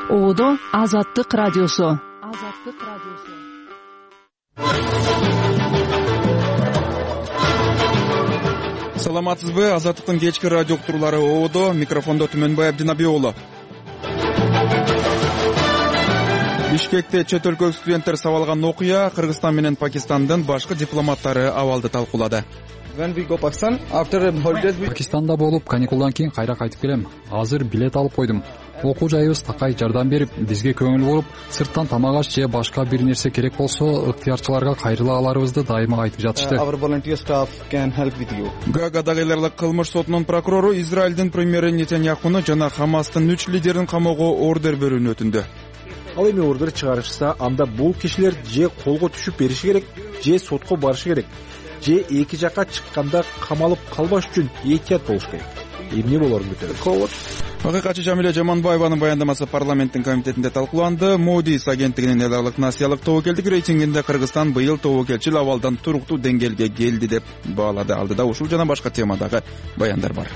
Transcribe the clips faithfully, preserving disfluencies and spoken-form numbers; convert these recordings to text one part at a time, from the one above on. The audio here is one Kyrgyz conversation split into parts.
Оодо Азаттык радиосу. Азаттык радиосу. Саламатсызбы? Азаттыктын кечки радио уктуруулары Оодо, микрофондо Түмөнбай Абдинабий уулу. Бишкекте чет өлкөлүк студенттер сабалган окуя Кыргызстан менен Пакистандын башкы дипломаттары абалды талкуулады. Пакистанда болуп, каникулдан кийин кайра кайтып келем. Азыр билет алып койдум. Окуу жайыбыз такай жардам берип, бизге көңүл буруп, сырттан тамак аш же башка бир нерсе керек болсо, ыктыярчыларга кайрыла аларыбызды дайыма айтып жатышты. Гаагадагы кылмыш сотунун прокурору Израилдин премьери Нетаньяхуну жана Хамастын үч лидерин камоого ордер берүүнү өтүндү. Ал эми ордер чыгарышса, анда бул кишилер же колго түшүп бериши керек, же сотко барышы керек, же эки жака чыкканда камалып калбаш үчүн этият болуш керек. Эмне болорун күтөбүз. Акыйкатчы Жамиля Жаманбаеванын баяндамасы парламенттин комитетинде талкууланды. Moody's агенттигинин элдарлык насыялык тобокелдик рейтингинде Кыргызстан быйыл тобокелчил абалдан туруктуу деңгээлге келди деп баалады. Алдыда ушул жана башка темадагы баяндар бар.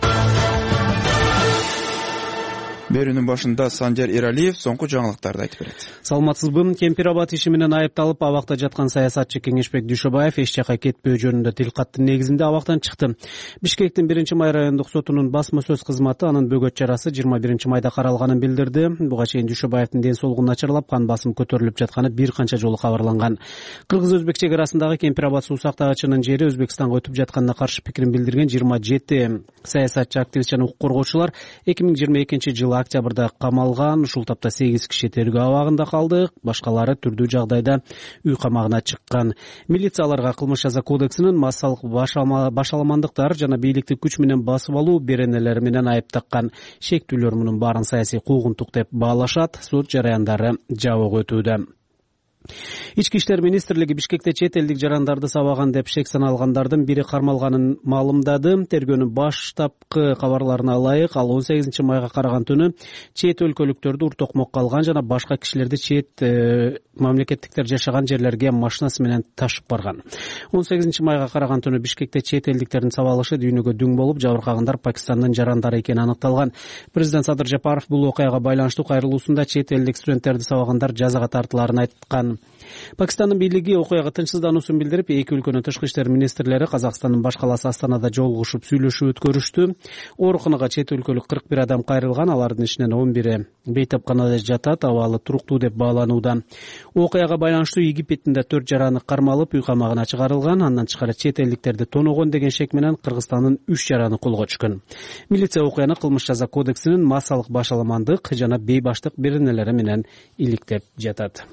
Берүүнүн башында Санжар Эралиев соңку жаңылыктарды айтып берет. Саламатсызбы? Кемпир-Абад иши менен айыпталып абакта жаткан саясатчы Кеңешбек Дүйшөбаев эч жака кетпөө жөнүндө тил каттын негизинде абактан чыкты. Бишкектин биринчи май райондук сотунун басма сөз кызматы анын бөгөт чарасы жыйырма биринчи майда каралганын билдирди. Буга чейин Дүйшөбаевдин ден соолугу начарлап, кан басым көтөрүлүп жатканы бир канча жолу кабарланган. Кыргыз-өзбек чек арасындагы Кемпир-Абад суу сактагычынын жери Өзбекстанга өтүп жатканына каршы пикирин билдирген жыйырма жети саясатчы, активист жана укук коргоочулар эки миң жыйырма экинчи жылы октябрда камалган. Ушул тапта сегиз киши тергөө абагында калды, башкалары түрдүү жагдайда үй камагына чыккан. Милиция аларга кылмыш жаза кодексинин массалык башаламандыктар жана бийликти күч менен басып алуу беренелери менен айып таккан. Шектүүлөр мунун баарын саясий куугунтук деп баалашат. Суд жараяндары жабык өтүүдө. Ички иштер министрлиги Бишкекте чет элдик жарандарды сабаган деп шек саналгандардын бири кармалганын маалымдады. Тергөөнүн баштапкы кабарларына ылайык, ал он сегизинчи майга караган түнү чет өлкөлүктөрдү уртокмокко алган жана башка кишилерди чет э, мамлекеттиктер жашаган жерлерге машинасы менен ташып барган. он сегизинчи майга караган түнү Бишкекте чет элдиктердин сабалышы дүйнөгө дүң болуп, жабыркагандар Пакистандын жарандары экени аныкталган. Президент Садыр Жапаров бул окуяга байланыштуу кайрылуусунда чет элдик студенттерди сабагандар жазага тартыларын айткан. Пакистандын бийлиги окуяга тынчсыздануусун билдирип, эки өлкөнүн тышкы иштер министрлери Казакстандын баш калаасы Астанада жолугушуп сүйлөшүү өткөрүштү. Ооруканага чет өлкөлүк кырк бир адам кайрылган, алардын ичинен он бири бейтапканада жатат, абалы туруктуу деп бааланууда. Окуяга байланыштуу Египеттин да төрт жараны кармалып, үй камагына чыгарылган. Андан тышкары чет элдиктерди тоногон деген шек менен Кыргызстандын үч жараны колго түшкөн. Милиция окуяны кылмыш жаза кодексинин массалык башаламандык жана бейбаштык беренелери менен иликтеп жатат.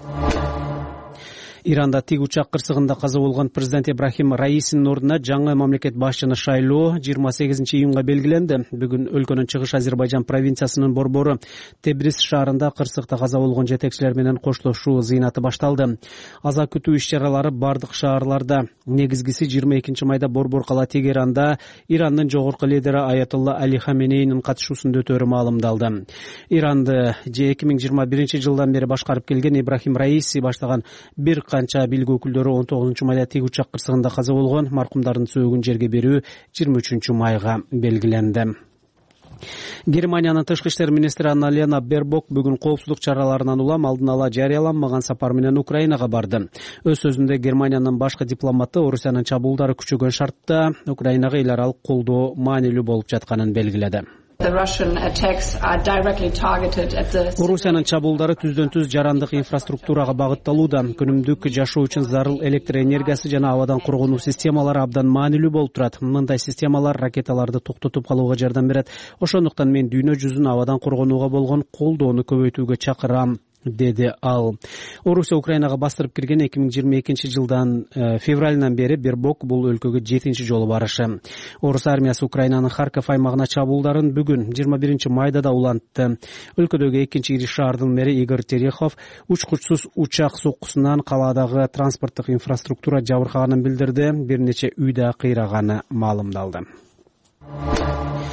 Иранда тик учак кырсыгында каза болгон президент Ибрахим Раисинин ордуна жаңы мамлекет башчыны шайлоо жыйырма сегизинчи июнга белгиленди. Бүгүн өлкөнүн чыгыш Азербайжан провинциясынын борбору Тебриз шаарында кырсыкта каза болгон жетекчилер менен коштошуу зыйнаты башталды. Аза күтүү иш-чаралары бардык шаарларда. Негизгиси жыйырма экинчи майда борбор кала Тегеранда Ирандын жогорку лидери Аятолла Али Хаменейнин катышуусунда өтөөрү маалымдалды. Иранды эки миң жыйырма биринчи жылдан бери башкарып келген Ибрахим Раиси баштаган бир канча бийлик өкүлдөрү он тогузунчу майда тик учак кырсыгында каза болгон. Маркумдардын сөөгүн жерге берүү жыйырма үчүнчү майга белгиленди. Германиянын тышкы иштер министри Анна-Лена Бербок бүгүн коопсуздук чараларынан улам алдын ала жарыяланмаган сапар менен Украинага барды. Өз сөзүндө Германиянын башкы дипломаты Орусиянын чабуулдары күчөгөн шартта Украинага эл аралык колдоо маанилүү болуп жатканын белгиледи. Орусиянын чабуулдары түздөн-түз жарандык инфраструктурага багытталууда. Күнүмдүк жашоо үчүн зарыл электр энергиясы жана абадан коргонуу системалары абдан маанилүү болуп турат. Мындай системалар ракеталарды токтотуп калууга жардам берет. Ошондуктан мен дүйнө жүзүн абадан коргонууга болгон колдоону көбөйтүүгө чакырам, деди ал. Орусия Украинага бастырып кирген эки миң жыйырма экинчи жылдан э, февралынан бери Бербок бул өлкөгө жетинчи жолу барышы. Орус армиясы Украинанын Харьков аймагына чабуулдарын бүгүн жыйырма биринчи майда да улантты. Өлкөдөгү экинчи ири шаардын мэри Игорь Терехов учкучсуз учак соккусунан калаадагы транспорттук инфраструктура жабыркаганын билдирди. Бир нече үй да кыйраганы маалымдалды.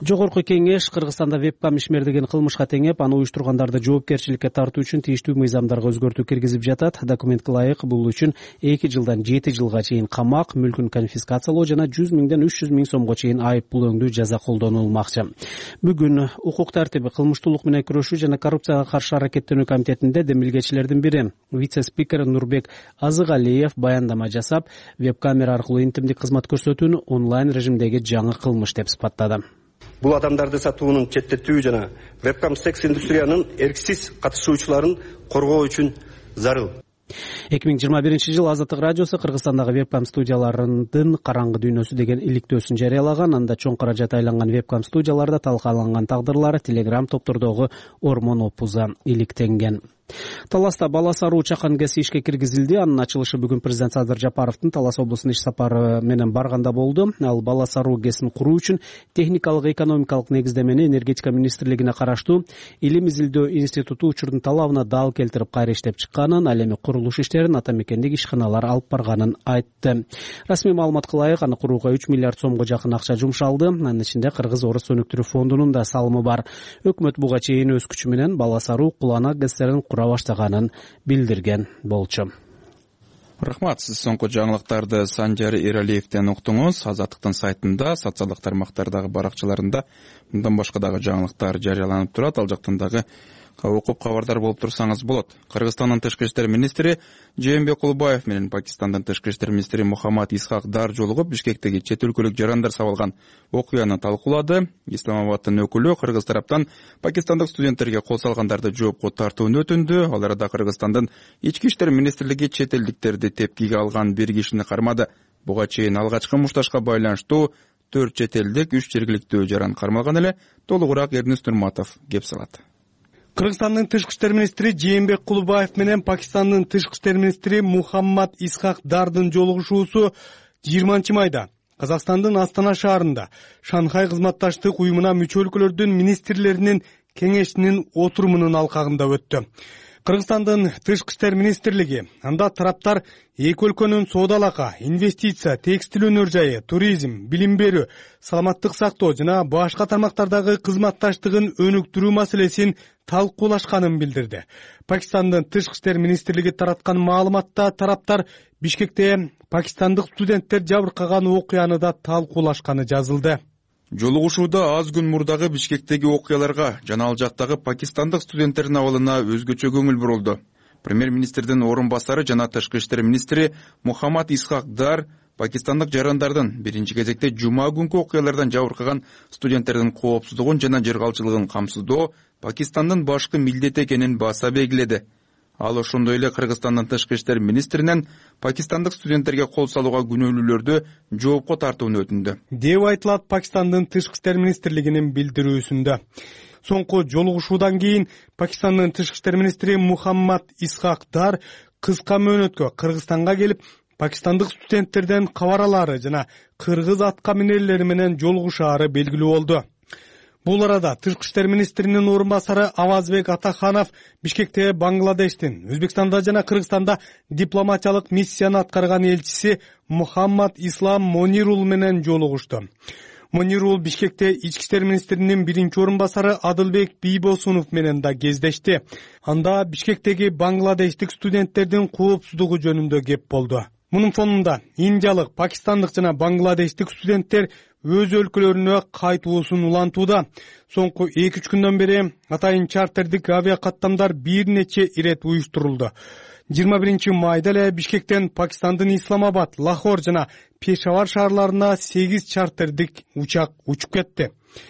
Жогорку кеңеш Кыргызстанда вебкам ишмердигин кылмышка теңеп, аны уюштургандарды жоопкерчиликке тартуу үчүн тийиштүү мыйзамдарга өзгөртүү киргизип жатат. Документке ылайык бул үчүн эки жылдан жети жылга чейин камак, мүлкүн конфискациялоо жана жүз миңден үч жүз миң сомго чейин айып пул өңдүү жаза колдонулмакчы. Бүгүн укук тартиби, кылмыштуулук менен күрөшүү жана коррупцияга каршы аракеттенүү комитетинде демилгечилердин бири вице-спикер Нурбек Азыгалиев баяндама жасап, веб-камера аркылуу интимдик кызмат көрсөтүүнү онлайн режимдеги жаңы кылмыш деп сыпаттады. Бул адамдарды сатуунун четтетүү жана вебкам секс индустриянын эрксиз катышуучуларын коргоо үчүн зарыл. эки миң жыйырма биринчи жыл Азаттык радиосу Кыргызстандагы вебкам студияларынын караңгы дүйнөсү деген иликтөөсүн жарыялаган. Анда чоң каражат айланган вебкам студияларда талкаланган тагдырлары Telegram топтордогу ормон опуза иликтенген. Таласта Балас аруу чакан гэси ишке киргизилди. Анын ачылышы бүгүн президент Садыр Жапаровдун Талас облусуна иш сапары менен барганда болду. Ал Балас аруу гэсин куруу үчүн техникалык экономикалык негиздемени энергетика министрлигине караштуу Илим изилдөө институту учурдун талабына дал келтирип кайра иштеп чыкканын, ал эми курулуш иштерин ата мекендик ишканалар алып барганын айтты. Расмий маалыматка ылайык, аны курууга үч миллиард сомго жакын акча жумшалды. Анын ичинде Кыргыз Орус өнүктүрүү фондунун да салымы бар. Өкмөт буга чейин өз күчү менен Балас аруу Кулана гэстерин кура баштаганын билдирген болчу. Рахмат, сиз соңку жаңылыктарды Санжар Эралиевден уктуңуз. Азаттыктын сайтында, социалдык тармактардагы баракчаларында мындан башка дагы жаңылыктар жарыяланып турат. Ал жактан дагы окуп кабардар болуп турсаңыз болот. Кыргызстандын тышкы иштер министри Жээнбек Кулубаев менен Пакистандын тышкы иштер министри Мухаммад Исхак Дар жолугуп Бишкектеги чет өлкөлүк жарандар сабалган окуяны талкуулады. Исламабадтын өкүлү Кыргыз тараптан пакистандык студенттерге кол салгандарды жоопко тартууну өтүндү. Ал арада Кыргызстандын ички иштер министрлиги чет элдиктерди тепкиге алган бир кишини кармады. Буга чейин алгачкы мушташка байланыштуу төрт чет элдик, үч жергиликтүү жаран кармалган эле. Толугураак Эрнис Нурматов кеп салат. Кыргызстандын тышкы иштер министри Жээнбек Кулубаев менен Пакистандын тышкы иштер министри Мухаммад Исхак Дардын жолугушуусу жыйырманчы майда Казакстандын Астана шаарында Шанхай кызматташтык уюмуна мүчө өлкөлөрдүн министрлеринин кеңешинин отурумунун алкагында өттү. Кыргызстандын тышкы иштер министрлиги анда тараптар эки өлкөнүн соода-алака, инвестиция, текстил өнөр жайы, туризм, билим берүү, саламаттык сактоо жана башка тармактардагы кызматташтыгын өнүктүрүү маселесин талкуулашканын билдирди. Пакистандын тышкы иштер министрлиги тараткан маалыматта тараптар Бишкекте пакистандык студенттер жабыркаган окуяны да талкуулашканы жазылды. Жолугушууда аз күн мурдагы Бишкектеги окуяларга жана ал жактагы пакистандык студенттердин абалына өзгөчө көңүл бурулду. Премьер-министрдин орун басары жана тышкы иштер министри Мухаммад Исхак Дар пакистандык жарандардын биринчи кезекте жума күнкү окуялардан жабыркаган студенттердин коопсуздугун жана жыргалчылыгын камсыздоо Пакистандын башкы милдети экенин баса белгиледи. Ал ошондой эле Кыргызстандын тышкы иштер министринен пакистандык студенттерге кол салууга күнөөлүүлөрдү жоопко тартууну өтүндү деп айтылат Пакистандын тышкы иштер министрлигинин билдирүүсүндө. Соңку жолугушуудан кийин Пакистандын тышкы иштер министри Мухаммад Исхак Дар кыска мөөнөткө Кыргызстанга келип, пакистандык студенттерден кабаралары жана кыргыз атка минерлери менен жолугушаары белгилүү болду. Бул арада тышкы иштер министринин орун басары Авазбек Атаханов Бишкекте Бангладештин, Өзбекстанда жана Кыргызстанда дипломатиялык миссияны аткарган элчиси Мухаммад Ислам Монирул менен жолугушту. Монирул Бишкекте ички иштер министринин биринчи орун басары Адылбек Бийбосунов менен да кездешти. Анда Бишкектеги бангладештик студенттердин коопсуздугу жөнүндө кеп болду. Мунун фонунда индиялык, пакистандык жана бангладештик студенттер өз өлкөлөрүнө кайтуусун улантууда. Соңку эки үч күндөн бери атайын чартердик авиа каттамдар бир нече ирет уюштурулду. жыйырма биринчи майда эле Бишкектен Пакистандын Исламабад, Лахор жана Пешавар шаарларына сегиз чартердик учак учуп кетти.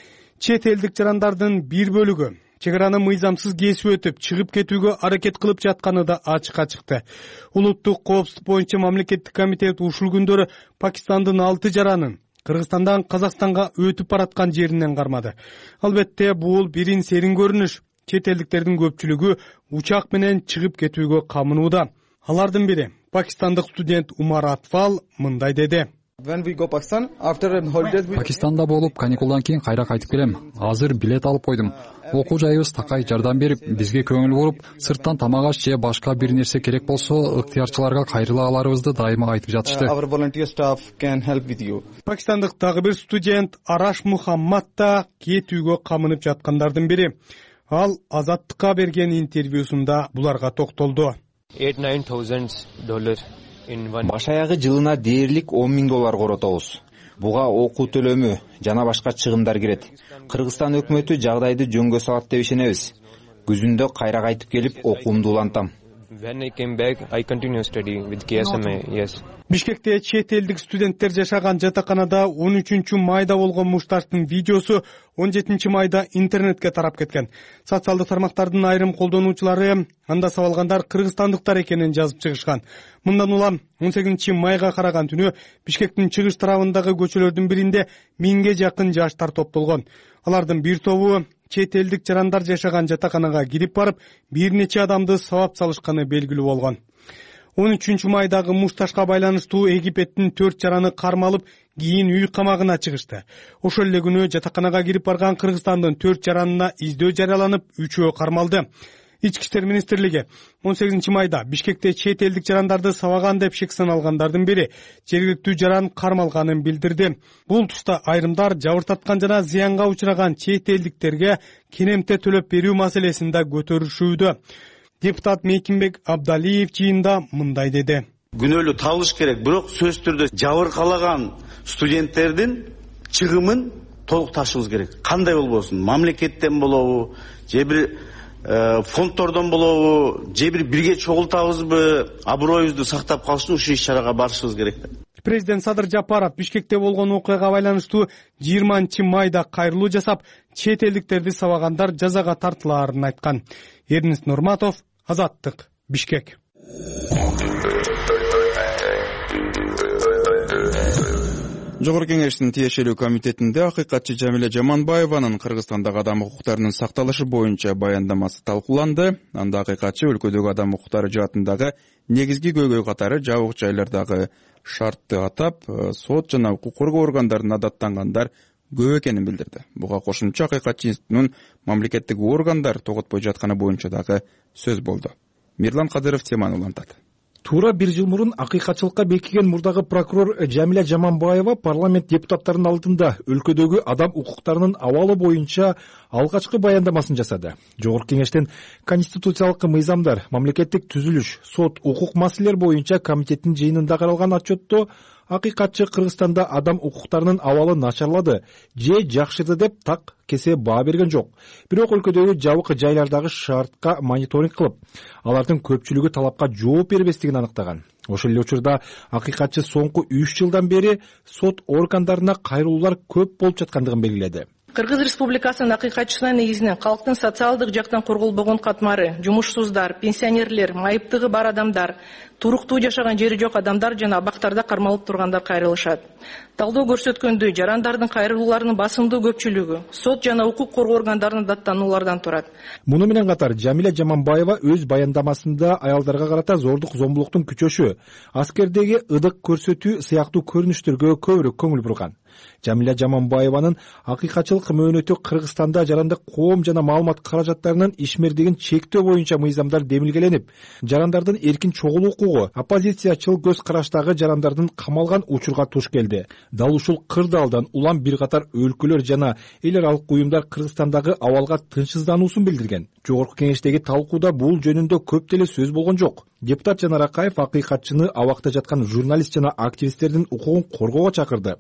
Чет элдик жарандардын бир бөлүгү чек араны мыйзамсыз кесип өтүп, чыгып кетүүгө аракет кылып жатканы да ачыкка чыкты. Улуттук коопсуздук боюнча мамлекеттик комитет ушул күндөрү Пакистандын алты жаранын Кыргызстандан Казакстанга өтүп бараткан жеринен кармады. Албетте бул бирин серин көрүнүш. Чет элдиктердин көпчүлүгү учак менен чыгып кетүүгө камынууда. Алардын бири пакистандык студент Умар Атфал мындай деди. Пакистанда болуп каникулдан кийин кайра кайтып келем. Азыр билет алып койдум. Окуу жайыбыз такай жардам берип, бизге көңүл буруп, сырттан тамак аш же башка бир нерсе керек болсо, ыктыярчыларга кайрыла аларыбызды дайыма айтып жатышты. Пакистандык дагы бир студент Араш Мухаммад да кетүүгө камынып жаткандардын бири. Ал Азаттыкка берген интервьюсунда буларга токтолду. Баш аягы жылына дээрлик он миң доллар коротобуз. Буга окуу төлөмү жана башка чыгымдар кирет. Кыргызстан өкмөтү жагдайды жөнгө салат деп ишенебиз. Күзүндө кайра кайтып келип окуумду улантам. Бишкекте чет элдик студенттер жашаган жатаканада он үчүнчү майда болгон мушташтын видеосу он жетинчи майда интернетке тарап кеткен. Социалдык тармактардын айрым колдонуучулары анда сабалгандар кыргызстандыктар экенин жазып чыгышкан. Мындан улам он сегизинчи майга караган түнү Бишкектин чыгыш тарабындагы көчөлөрдүн биринде миңге жакын жаштар топтолгон. Алардын бир тобу чет элдик жарандар жашаган жатаканага кирип барып, бир нече адамды сабап салышканы белгилүү болгон. он үчүнчү майдагы мушташка байланыштуу Египеттин төрт жараны кармалып, кийин үй камагына чыгышты. Ошол эле күнү жатаканага кирип барган Кыргызстандын төрт жаранына издөө жарыяланып, үчөө кармалды. Ички иштер министрлиги он сегизинчи майда Бишкекте чет элдик жарандарды сабаган деп шек саналгандардын бири жергиликтүү жаран кармалганын билдирди. Бул тушта айрымдар жабыртаткан жана зыянга учураган чет элдиктерге кенемте төлөп берүү маселесин да көтөрүшүүдө. Депутат Мекимбек Абдалиев жыйында мындай деди. Күнөөлүү табылыш керек, бирок сөзсүз түрдө жабыркалаган студенттердин чыгымын толук ташыбыз керек. Кандай болбосун, мамлекеттен болобу, же бир фонддордон болобу, же бир бирге чогултабызбы, аброюбузду сактап калыш үчүн ушул иш-чарага барышыбыз керек. Президент Садыр Жапаров Бишкекте болгон окуяга байланыштуу жыйырманчы майда кайрылуу жасап, чет элдиктерди сабагандар жазага тартылаарын айткан. Эрнест Нурматов, Азаттык, Бишкек. Жогорку кеңештин тиешелүү комитетинде акыйкатчы Жамиля Жаманбаеванын Кыргызстандагы адам укуктарынын сакталышы боюнча баяндамасы талкууланды. Анда акыйкатчы өлкөдөгү адам укуктары жаатындагы негизги көйгөй катары жабык жайлардагы шартты атап, сот жана укук коргоо органдарына адаттангандар көп экенин билдирди. Буга кошумча акыйкатчы институтунун мамлекеттик органдар тоготпой жатканы боюнча дагы сөз болду. Мирлан Кадыров теманы улантат. Туура бир жыл мурун акыйкатчылыкка бекиген мурдагы прокурор Жамиля Жаманбаева парламент депутаттарынын алдында өлкөдөгү адам укуктарынын абалы боюнча алгачкы баяндамасын жасады. Жогорку кеңештин конституциялык мыйзамдар, мамлекеттик түзүлүш, сот, укук маселелер боюнча комитеттин жыйынында каралган отчетто акыйкатчы Кыргызстанда адам укуктарынын абалы начарлады же жакшырды деп так кесе баа берген жок. Бирок өлкөдөгү жабык жайлардагы шартка мониторинг кылып, алардын көпчүлүгү талапка жооп бербестигин аныктаган. Ошол эле учурда акыйкатчы соңку үч жылдан бери сот органдарына кайрылуулар көп болуп жаткандыгын белгиледи. Кыргыз Республикасынын акыйкатчысына негизинен калктын социалдык жактан корголбогон катмары, жумушсуздар, пенсионерлер, майыптыгы бар адамдар, туруктуу жашаган жери жок адамдар жана абактарда кармалып тургандар кайрылышат. Талдоо көрсөткөндөй, жарандардын кайрылууларынын басымдуу көпчүлүгү сот жана укук коргоо органдарынын даттануулардан турат. Муну менен катар Жамиля Жаманбаева өз баяндамасында аялдарга карата зордук зомбулуктун күчөшү, аскердеги ыдык көрсөтүү сыяктуу көрүнүштөргө көбүрөөк көңүл бурган. Жамиля Жаманбаеванын акыйкатчылык мөөнөтү Кыргызстанда жарандык коом жана маалымат каражаттарынын ишмердигин чектөө боюнча мыйзамдар демилгеленип, жарандардын эркин чогулуу укугу, оппозициячыл көз караштагы жарандардын камалган учурга туш келди. Дал ушул кырдаалдан улам бир катар өлкөлөр жана эл аралык уюмдар Кыргызстандагы абалга тынчсыздануусун билдирген. Жогорку кеңештеги талкууда бул жөнүндө көп деле сөз болгон жок. Депутат Жанар Акаев акыйкатчыны абакта жаткан журналист жана активисттердин укугун коргоого чакырды.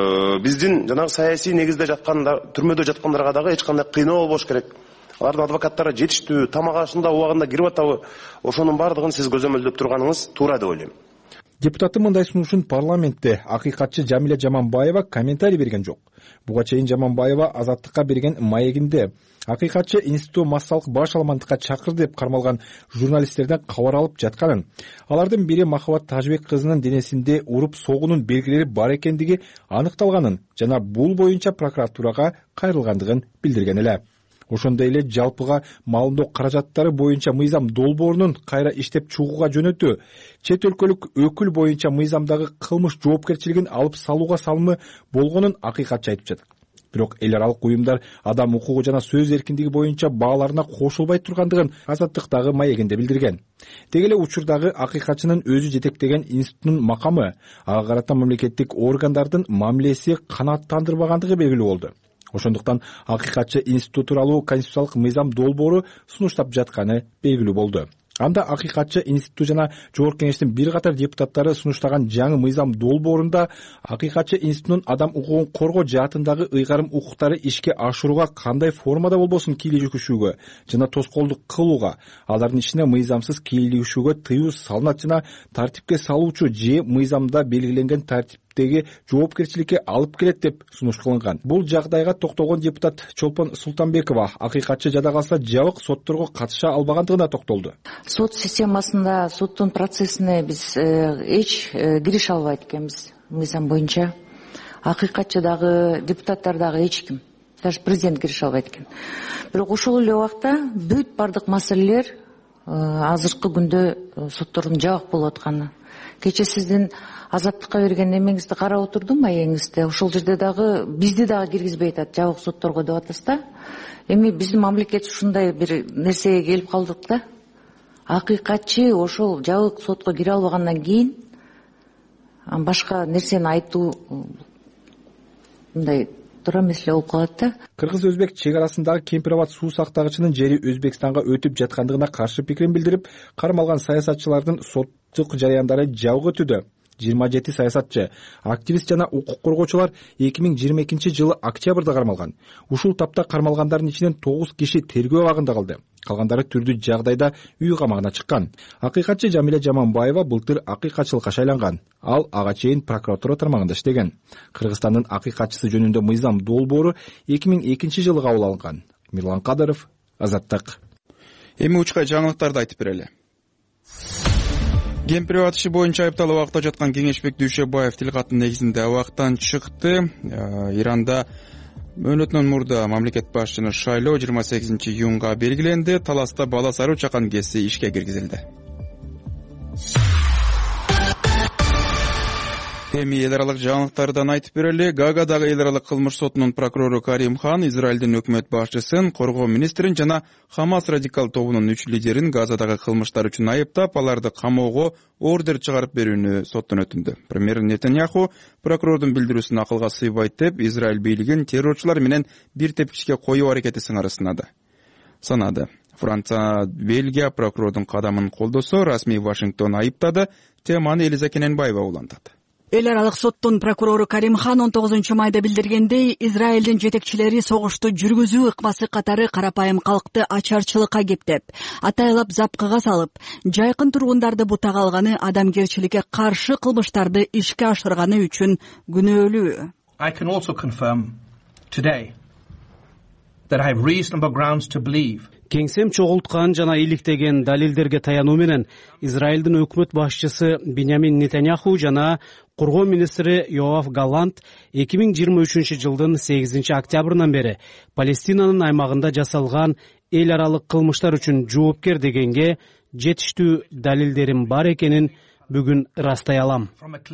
Биздин жанагы саясий негизде жаткандар, түрмөдө жаткандарга дагы эч кандай кыйноо болбош керек. Алардын адвокаттары жетиштүү, тамак ашында убагында кирип атабы, ошонун бардыгын сиз көзөмөлдөп турганыңыз туура деп ойлойм. Депутаттын мындай сунушун парламентте акыйкатчы Жамиля Жаманбаева комментарий берген жок. Буга чейин Жаманбаева Азаттыкка берген маегинде акыйкатчы институту массалык баш алмандыкка чакырды деп кармалган журналисттерден кабар алып жатканын, алардын бири Махабат Тажбек кызынын денесинде уруп согуунун белгилери бар экендиги аныкталганын жана бул боюнча прокуратурага кайрылгандыгын билдирген эле. ошондой эле жалпыга маалымдоо каражаттары боюнча мыйзам долбоорунун кайра иштеп чыгууга жөнөтүү, чет өлкөлүк өкүл боюнча мыйзамдагы кылмыш жоопкерчилигин алып салууга салымы болгонун акыйкатчы айтып жатат. Бирок эл аралык уюмдар адам укугу жана сөз эркиндиги боюнча бааларына кошулбай тургандыгын Азаттыктагы маегинде билдирген. Теги эле учурдагы акыйкатчынын өзү жетектеген институттун макамы, ага карата мамлекеттик органдардын мамилеси канааттандырбагандыгы белгилүү болду. Ошондуктан акыйкатчы институту тууралуу конституциялык мыйзам долбоору сунуштап жатканы белгилүү болду. Анда акыйкатчы институту жана жогорку кеңештин бир катар депутаттары сунуштаган жаңы мыйзам долбоорунда акыйкатчы институтунун адам укугун коргоо жаатындагы ыйгарым укуктары ишке ашырууга кандай формада болбосун кийлигишүүгө жана тоскоолдук кылууга, алардын ичине мыйзамсыз кийлигишүүгө тыюу салынат жана тартипке салуучу же мыйзамда белгиленген тартиптеги жоопкерчиликке алып келет деп сунуш кылынган. Бул жагдайга токтолгон депутат Чолпон Султанбекова акыйкатчы жада калса жабык сотторго катыша албагандыгына токтолду. Сот системасында, соттун процессине биз эч кирише албайт экенбиз. Мыйзам боюнча акыйкатчы дагы, депутаттар дагы эч ким, даже президент кирише албайт экен. Бирок ошол эле убакта бүт бардык маселелер азыркы күндө соттордун жабык болуп атканы. Кече сиздин Азаттыкка берген эмеңизди карап отурдум, маегиңизде. Ошол жерде дагы бизди дагы киргизбей атат, жабык сотторго деп атасыз да. Эми биздин мамлекет ушундай бир нерсеге келип калдык да. Акыйкатчы ошол жабык сотко кире албагандан кийин башка нерсени айтуу мындай туура меселе болуп калат да. Кыргыз-өзбек чек арасындагы Кемпир Абад суу сактагычынын жери Өзбекстанга өтүп жаткандыгына каршы пикирин билдирип, кармалган саясатчылардын соттук жарыяндары жабык өтүүдө. жыйырма жети саясатчы, активист жана укук коргоочулар эки миң жыйырма экинчи жылы октябрда кармалган. Ушул тапта кармалгандардын ичинен тогуз киши тергөө абагында калды. Калгандары түрдүү жагдайда үй камагына чыккан. Акыйкатчы Жамиля Жаманбаева былтыр акыйкатчылыкка шайланган. Ал ага чейин прокуратура тармагында иштеген. Кыргызстандын акыйкатчысы жөнүндө мыйзам долбоору эки миң экинчи жылы кабыл алынган. Мирлан Кадыров, Азаттык. Эми учка жаңылыктарды айтып берели. Кемпир Абад иши боюнча айыпталып абакта жаткан Кеңешбек Дүйшөбаев тилкаттын негизинде абактан чыкты. Иранда мөөнөтүнөн мурда мамлекет башчыны шайлоо жыйырма сегизинчи июнга белгиленди. Таласта Бала Саруу чакан кеси ишке киргизилди. Эми эл аралык жаңылыктардан айтып берели. Гаагадагы эл аралык кылмыш сотунун прокурору Карим Хан Израилдин өкмөт башчысын, коргоо министрин жана Хамас радикал тобунун үч лидерин Газадагы кылмыштар үчүн айыптап, аларды камоого ордер чыгарып берүүнү соттон өтүндү. Премьер Нетаньяху прокурордун билдирүүсүн акылга сыйбайт деп Израиль бийлигин террорчулар менен бир тепкичке коюу аракети сыңары санады. Франция, Бельгия прокурордун кадамын колдосо, расмий Вашингтон айыптады. Теманы Элиза Кененбаева улантат. Эл аралык соттун прокурору Карим Хан он тогузунчу майда билдиргендей, Израилдин жетекчилери согушту жүргүзүү ыкмасы катары карапайым калкты ачарчылыкка кептеп, атайлап запкыга салып, жайкын тургундарды бутага алганы, адамгерчиликке каршы кылмыштарды ишке ашырганы үчүн күнөөлүү. I can also confirm today that I have reasonable grounds to believe Кеңсем чогулткан жана иликтеген далилдерге таянуу менен Израилдин өкмөт башчысы Биньямин Нетаньяху жана коргоо министри Йоав Галлант эки миң жыйырма үчүнчү жылдын сегизинчи октябрынан бери Палестинанын аймагында жасалган эл аралык кылмыштар үчүн жоопкер дегенге жетиштүү далилдерим бар экенин бүгүн ырастай алам.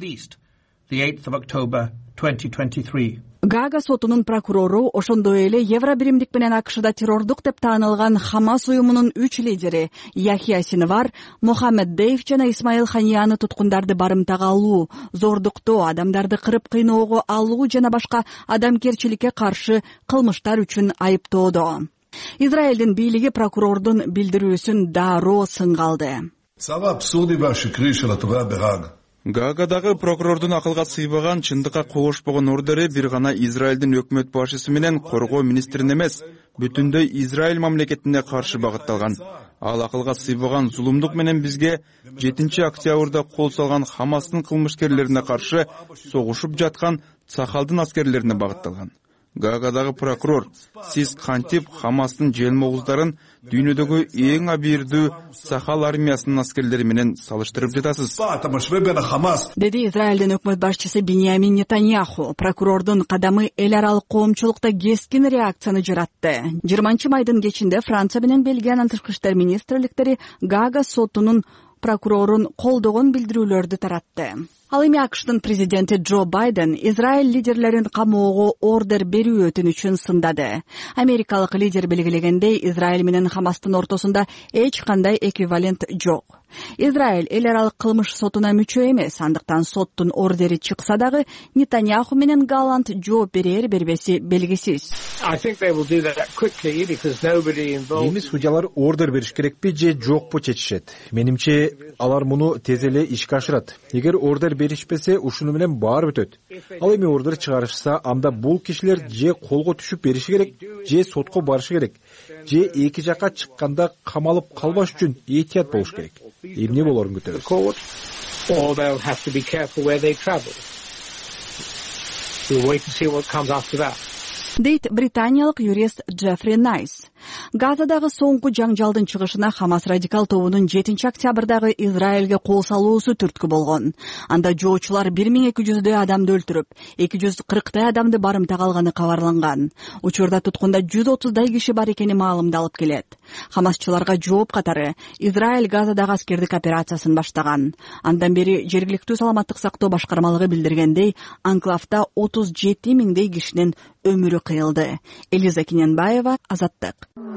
Гаага сотунун прокурору ошондой эле Евробиримдик менен АКШда террордук деп таанылган Хамас уюмунун үч лидери Яхья Синвар, Мохаммед Дейв жана Исмаил Ханияны туткундарды барымтага алуу, зордуктоо, адамдарды кырып кыйноого алуу жана башка адамгерчиликке каршы кылмыштар үчүн айыптоодо. Израилдин бийлиги прокурордун билдирүүсүн дароо сынга алды. Гаагадагы прокурордун акылга сыйбаган, чындыкка когошпогон ордери бир гана Израилдин өкмөт башчысы менен коргоо министрин эмес, бүтүндөй Израиль мамлекетине каршы багытталган. Ал акылга сыйбаган зулумдук менен бизге жетинчи октябрда кол салган Хамастын кылмышкерлерине каршы согушуп жаткан Цахалдын аскерлерине багытталган. Гаагадагы прокурор, сиз кантип Хамастын желмогуздарын дүйнөдөгү эң абийирдүү Сахал армиясынын аскерлери менен салыштырып жатасыз? Деди Израилдин өкмөт башчысы Биньямин Нетаньяху. Прокурордун кадамы эл аралык коомчулукта кескин реакцияны жаратты. жыйырманчы майдын кечинде Франция менен Бельгиянын тышкы иштер министрликтери Гаага сотунун прокурорун колдогон билдирүүлөрдү таратты. Ал эми АКШтын президенти Джо Байден Израиль лидерлерин камоого ордер берүү өтүнүчүн сындады. Америкалык лидер белгилегендей, Израиль менен Хамастын ортосунда эч кандай эквивалент жок. Израиль эл аралык кылмыш сотуна мүчө эмес, андыктан соттун ордери чыкса дагы Нетаньяху менен Галланд жооп берер бербеси белгисиз. Эми судьялар ордер бериш керекпи же жокпу чечишет. Менимче алар муну тез эле ишке ашырат. Эгер ордер беришпесе, ушуну менен баары бүтөт. Ал эми ордер чыгарышса, анда бул кишилер же колго түшүп бериши керек, же сотко барышы керек, же эки жака чыкканда камалып калбаш үчүн этият болуш керек. Эмне болорун күтөбүз. Дейт британиялык юрист Джеффри Найс. Газадагы соңку жаңжалдын чыгышына Хамас радикал тобунун жетинчи октябрдагы Израилге кол салуусу түрткү болгон. Анда жоочулар бир миң эки жүздөй адамды өлтүрүп, эки жүз кырктай адамды барымтага алганы кабарланган. Учурда туткунда жүз отуздай киши бар экени маалымдалып келет. Хамасчыларга жооп катары Израиль Газадагы аскердик операциясын баштаган. Андан бери жергиликтүү саламаттык сактоо башкармалыгы билдиргендей, анклавда отуз жети миңдей кишинин өмүрү кыйылды. Элиза Киненбаева, Азаттык.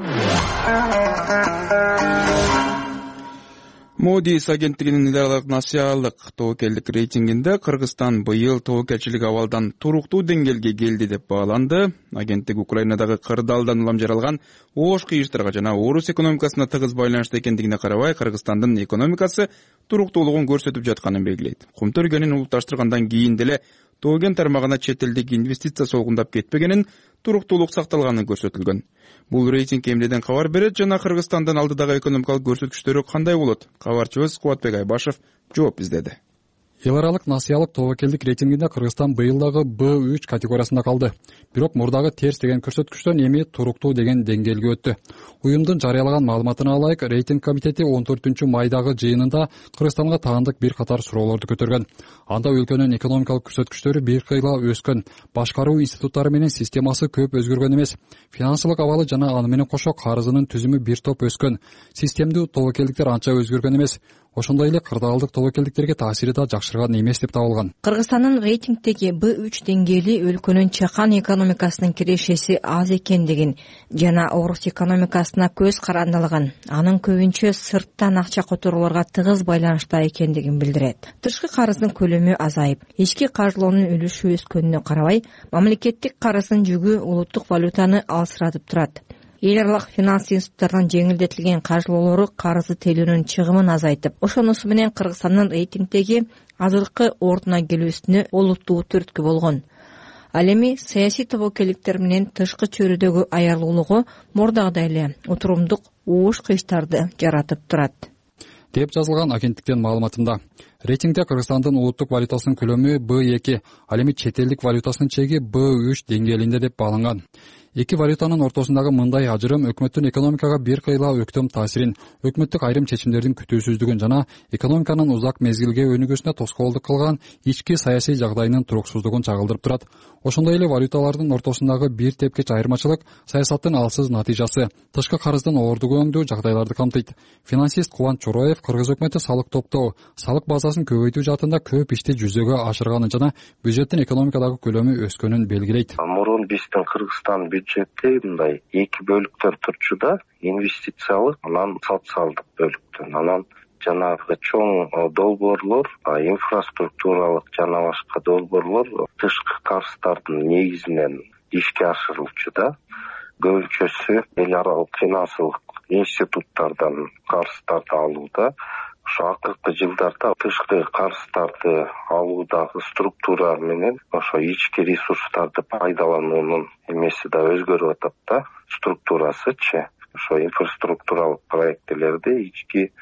Moody's агенттигинин эл аралык насыялык тобокелдик рейтингинде Кыргызстан быйыл тобокелчилик абалдан туруктуу деңгээлге келди деп бааланды. Агенттик Украинадагы кырдаалдан улам жаралган оош кыйыштарга жана орус экономикасына тыгыз байланыштуу экендигине карабай, Кыргызстандын экономикасы туруктуулугун көрсөтүп жатканын белгилейт. Кум төргөнүн улутташтыргандан кийин деле тоген тармагына чет элдик инвестиция солгундап кетпегенин, туруктуулук сакталганын көрсөтүлгөн. Бул рейтинг эмнеден кабар берет жана Кыргызстандын алдыдагы экономикалык көрсөткүчтөрү кандай болот? Кабарчыбыз Кубатбек Айбашев жооп издеди. Эл аралык насыялык тобокелдик рейтингинде Кыргызстан быйыл дагы Б үч категориясында калды. Бирок мурдагы терс деген көрсөткүчтөн эми туруктуу деген деңгээлге өттү. Уюмдун жарыялаган маалыматына алайык, рейтинг комитети он төртүнчү майдагы жыйынында Кыргызстанга таандык бир катар суроолорду көтөргөн. Анда өлкөнүн экономикалык көрсөткүчтөрү бир кыйла өскөн, башкаруу институттары менен системасы көп өзгөргөн эмес, финансылык абалы жана аны менен кошо карызынын түзүмү бир топ өскөн, системдүү тобокелдиктер анча өзгөргөн эмес. Ошондой эле кырдаалдык тобокелдиктерге таасири да жакшырган эмес деп табылган. Кыргызстандын рейтингдеги Б үч деңгээли өлкөнүн чакан экономикасынын кирешеси аз экендигин жана орус экономикасына көз карандылыгын, анын көбүнчө сырттан акча которууларга тыгыз байланышта экендигин билдирет. Тышкы карыздын көлөмү азайып, ички каржылоонун үлүшү өскөнүнө карабай, мамлекеттик карыздын жүгү улуттук валютаны алсыратып турат. Эл аралык финанс институттарынын жеңилдетилген каржылоолору карызды төлөөнүн чыгымын азайтып, ошонусу менен Кыргызстандын рейтингдеги азыркы ордуна келүүсүнө олуттуу түрткү болгон. Ал эми саясий тобокелдиктер менен тышкы чөйрөдөгү аярлуулугу мурдагыдай эле отурумдук оош кыйыштарды жаратып турат деп жазылган агенттиктин маалыматында. Рейтингде Кыргызстандын улуттук валютасынын көлөмү Б эки, ал эми чет элдик валютасынын чеги Б үч деңгээлинде деп бааланган. Эки валютанын ортосундагы мындай ажырым өкмөттүн экономикага бир кыйла өктөм таасирин, өкмөттүк айрым чечимдердин күтүүсүздүгүн жана экономиканын узак мезгилге өнүгүүсүнө тоскоолдук кылган ички саясий жагдайынын туруксуздугун чагылдырып турат. Ошондой эле валюталардын ортосундагы бир тепкеч айырмачылык саясаттын алсыз натыйжасы, тышкы карыздын оордугөңдүү жагдайларды камтыйт. Финансист Кубанч Чороев Кыргыз өкмөтү салык топтоо, салык базасын көбөйтүү жаатында көп ишти жүзөгө ашырганын жана бюджеттин экономикадагы көлөмү өскөнүн белгилейт. Мурун биздин Кыргызстан бюджети мындай эки бөлүктөн турчу да, инвестициялык, анан социалдык бөлүктөн. Анан жанагы чоң долбоорлор, инфраструктуралык жана башка долбоорлор тышкы карыздардын негизинен ишке ашырылчу да. Көбүнчөсү эл аралык финансылык институттардан карыздарды алууда. Ошо акыркы жылдарда тышкы карыздарды алуудагы структура менен ошо ички ресурстарды пайдалануунун эмеси да өзгөрүп атат да, структурасычы. Ошо инфраструктуралык проектилерди ички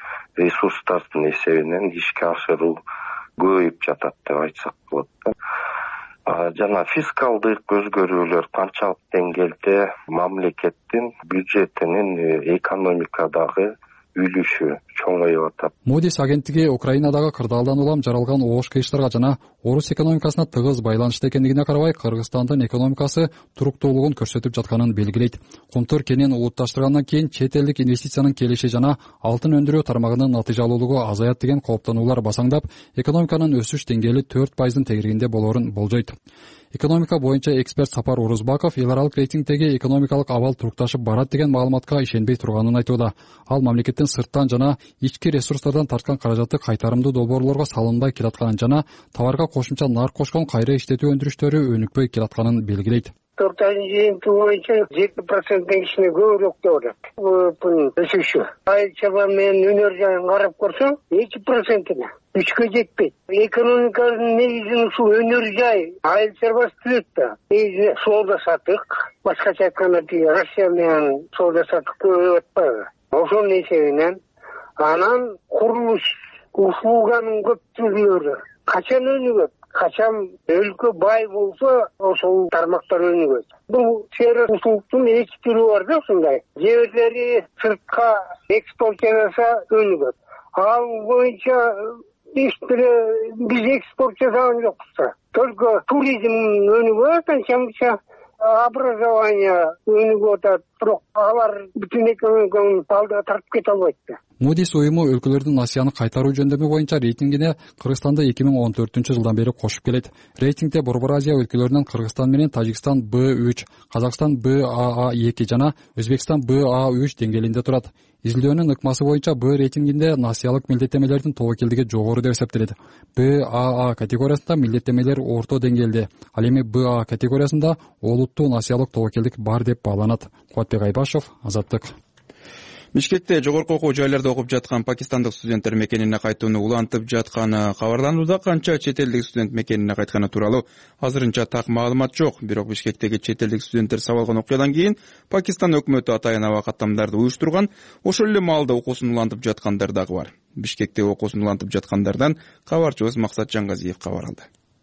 ресурстардын эсебинен ишке ашыруу көбөйүп жатат деп айтсак болот да. жана фискалдык өзгөрүүлөр канчалык деңгээлде мамлекеттин бюджетинин экономикадагы үлүшү чоңоюп атат. Moody's агенттиги Украинадагы кырдаалдан улам жаралган оош кыйыштарга жана орус экономикасына тыгыз байланышты экендигине карабай, Кыргызстандын экономикасы туруктуулугун көрсөтүп жатканын белгилейт. Кумтур кенен улутташтыргандан кийин чет элдик инвестициянын келиши жана алтын өндүрүү тармагынын натыйжалуулугу азаят деген кооптонуулар басаңдап, экономиканын өсүш деңгээли төрт пайыздын тегерегинде болоорун болжойт. Экономика боюнча эксперт Сапар Орузбаков эл аралык рейтингдеги экономикалык абал турукташып барат деген маалыматка ишенбей турганын айтууда. Ал мамлекеттин сырттан жана ички ресурстардан тарткан каражаты кайтарымдуу долбоорлорго салынбай келатканын жана товарга кошумча нарк кошкон кайра иштетүү өндүрүштөрү өнүкпөй келатканын белгилейт. төрт айдын жыйынтыгы боюнча жети проценттен кичине көбүрөөк деп атат. Бул өсүшү. Айыл чабан менен өнөр жайын карап көрсөң, эки процентине үчкө жетпейт. Экономиканын негизин ушул өнөр жай, айыл чарбасы түзөт да. Негизи соода сатык, башкача айтканда Россия менен соода сатык көбөйүп атпайбы? Ошонун эсебинен анан курулуш услуганын көптүгүлөрү качан өнүгөт? Качан өлкө бай болсо, ошол тармактар өнүгөт. Бул сфера услугтун эки түрү бар да ушундай. Жебирлери сыртка экспорт жасаса өнүгөт. Ал боюнча эч бир биз экспорт жасаган жокпуз. Только туризм өнүгөт, анча-мынча образование өнүгүп атат, бирок алар бүтүн экономиканы алдыга тартып кете албайт да. Moody's уюму өлкөлөрдүн Асияны кайтаруу жөндөмү боюнча рейтингине Кыргызстанды эки миң он төртүнчү жылдан бери кошуп келет. Рейтингде Борбор Азия өлкөлөрүнөн Кыргызстан менен Тажикстан Б үч, Казакстан Б А эки жана Өзбекстан Б А үч деңгээлинде турат. Изилдөөнүн ыкмасы боюнча Б рейтингинде насиялык милдеттемелердин тобокелдиги жогору деп эсептелет. Б А категориясында милдеттемелер орто деңгээлде, ал эми Б А категориясында олуттуу насиялык тобокелдик бар деп бааланат. Кубатбек Айбашев, Азаттык. Бишкекте жогорку окуу жайларда окуп жаткан пакистандык студенттер мекенине кайтууну улантып жатканы кабарланууда. Канча чет элдик студент мекенине кайтканы тууралуу азырынча так маалымат жок. Бирок Бишкектеги чет элдик студенттер сабалган окуядан кийин Пакистан өкмөтү атайын аба каттамдарды уюштурган, ошол эле маалда окуусун улантып жаткандар дагы бар. Бишкекте окуусун улантып жаткандардан кабарчыбыз Максат Жангазиев кабар алды.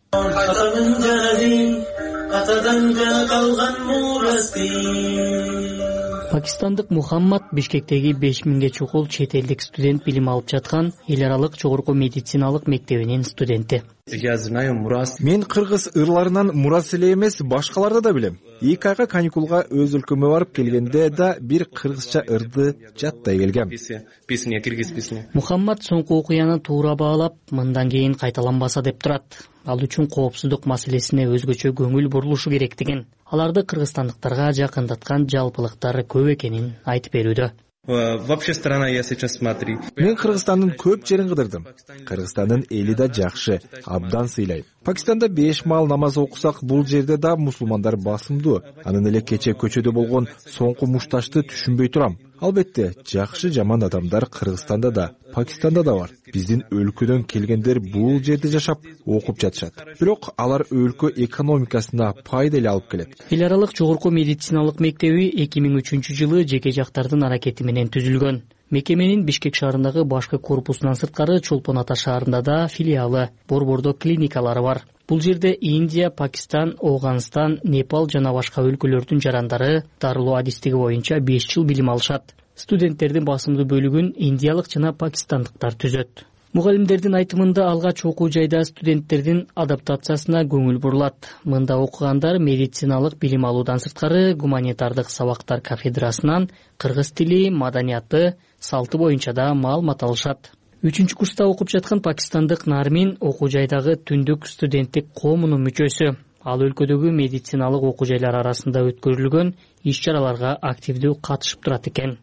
Пакистандык Мухаммад Бишкектеги беш миңге чукул чет элдик студент билим алып жаткан эл аралык жогорку медициналык мектебинин студенти. Мен кыргыз ырларынан Мурас эле эмес, башкаларды да билем. эки айга каникулга өз өлкөмө барып келгенде да бир кыргызча ырды жаттай келгем. Мухаммад соңку окуяны туура баалап, мындан кийин кайталанбаса деп турат. Ал үчүн коопсуздук маселесине өзгөчө көңүл бурулушу керектигин, аларды кыргызстандыктарга жакындаткан жалпылыктары көп экенин айтып берүүдө. Мен Кыргызстандын көп жерин кыдырдым. Кыргызстандын эли да жакшы, абдан сыйлайм. Пакистанда беш маал намаз окусак, бул жерде да мусулмандар басымдуу. Анын эле кече көчөдө болгон соңку мушташты түшүнбөй турам. Албетте, жакшы жаман адамдар Кыргызстанда да, Пакистанда да бар. Биздин өлкөдөн келгендер бул жерде жашап, окуп жатышат. Бирок алар өлкө экономикасына пайда эле алып келет. Эл аралык жогорку медициналык мектеби эки миң үчүнчү жылы жеке жактардын аракети менен түзүлгөн. Мекеменин Бишкек шаарындагы башкы корпусунан сырткары Чолпон Ата шаарында да филиалы, Борбордо клиникалары бар. Бул жерде Индия, Пакистан, Афганистан, Непал жана башка өлкөлөрдүн жарандары дарылоо адистиги боюнча беш жыл билим алышат. Студенттердин басымдуу бөлүгүн индиялык жана пакистандыктар түзөт. Мугалимдердин айтымында алгач окуу жайда студенттердин адаптациясына көңүл бурулат. Мында окугандар медициналык билим алуудан сырткары гуманитардык сабактар кафедрасынан кыргыз тили, маданияты, салты боюнча да маалымат алышат. Үчүнчү курста окуп жаткан пакистандык Нармин окуу жайдагы түндүк студенттик коомунун мүчөсү. Ал өлкөдөгү медициналык окуу жайлар арасында өткөрүлгөн иш-чараларга активдүү катышып турат экен.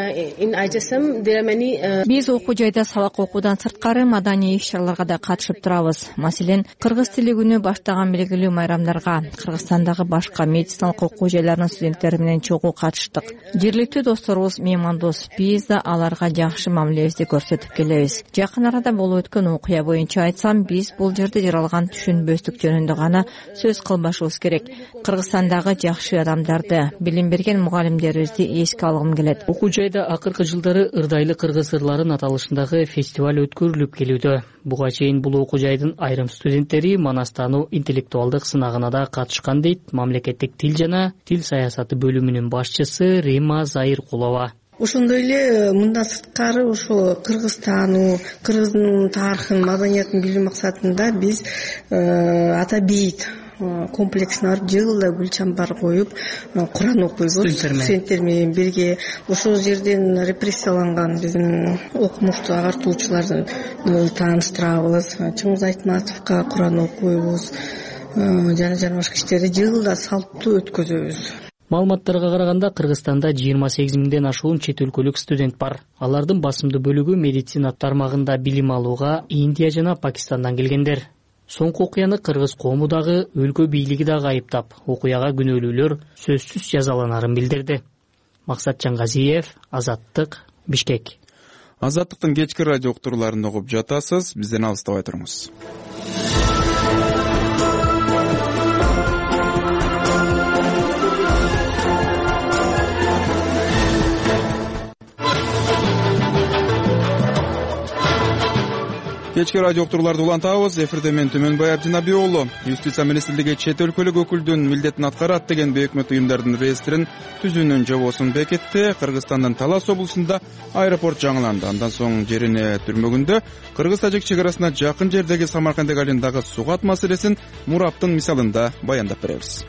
Биз окуу жайда сабак окуудан сырткары маданий иш-чараларга да катышып турабыз. Маселен, кыргыз тили күнү баштаган белгилүү майрамдарга Кыргызстандагы башка медициналык окуу жайларынын студенттери менен чогуу катыштык. Жергиликтүү досторубуз меймандос, биз да аларга жакшы мамилебизди көрсөтүп келебиз. Жакын арада болуп өткөн окуя боюнча айтсам, биз бул жерде жаралган түшүнбөстүк жөнүндө гана сөз кылбашыбыз керек. Кыргызстандагы жакшы адамдарды, билим берген мугалимдерибизди эске алгым келет. Окуу жайда акыркы жылдары ырдайлы кыргыз ырларын аталышындагы фестиваль өткөрүлүп келүүдө. Буга чейин бул окуу жайдын айрым студенттери манастануу интеллектуалдык сынагына да катышкан дейт мамлекеттик тил жана тил саясаты бөлүмүнүн башчысы Рима Заиркулова. Ошондой эле мындан сырткары ошо Кыргызстануу, кыргыздын тарыхын, маданиятын билүү максатында биз ата бейит комплексине барып жылда гүл чамбар коюп Куран окуйбуз студенттер менен бирге. Ошол жерден репрессияланган биздин окумуштуу агартуучуларды тааныштырабыз. Чыңгыз Айтматовго Куран окуйбуз жана жана башка иштерди жылда салттуу өткөзөбүз. Маалыматтарга караганда Кыргызстанда жыйырма сегиз миңден ашуун чет өлкөлүк студент бар. Алардын басымдуу бөлүгү медицина тармагында билим алууга Индия жана Пакистандан келгендер. Соңку окуяны кыргыз коому дагы, өлкө бийлиги дагы айыптап, окуяга күнөөлүүлөр сөзсүз жазаланарын билдирди. Максат Жаңгазиев, Азаттык, Бишкек. Азаттыктын кечки радио уктурууларын угуп жатасыз. Бизден алыстабай туруңуз. Кечки радио уктурууларды улантабыз. Эфирде мен Төмөнбай Абдинабий уулу. Юстиция министрлиги чет өлкөлүк өкүлдүн милдетин аткарат деген өкмөт уюмдардын реестрин түзүүнүн жобосун бекитти. Кыргызстандын Талас облусунда аэропорт жаңыланды. Андан соң жерине түрмөгүндө кыргыз-тажик чек арасына жакын жердеги Самарканд айылындагы сугат маселесин Мураптын мисалында баяндап беребиз.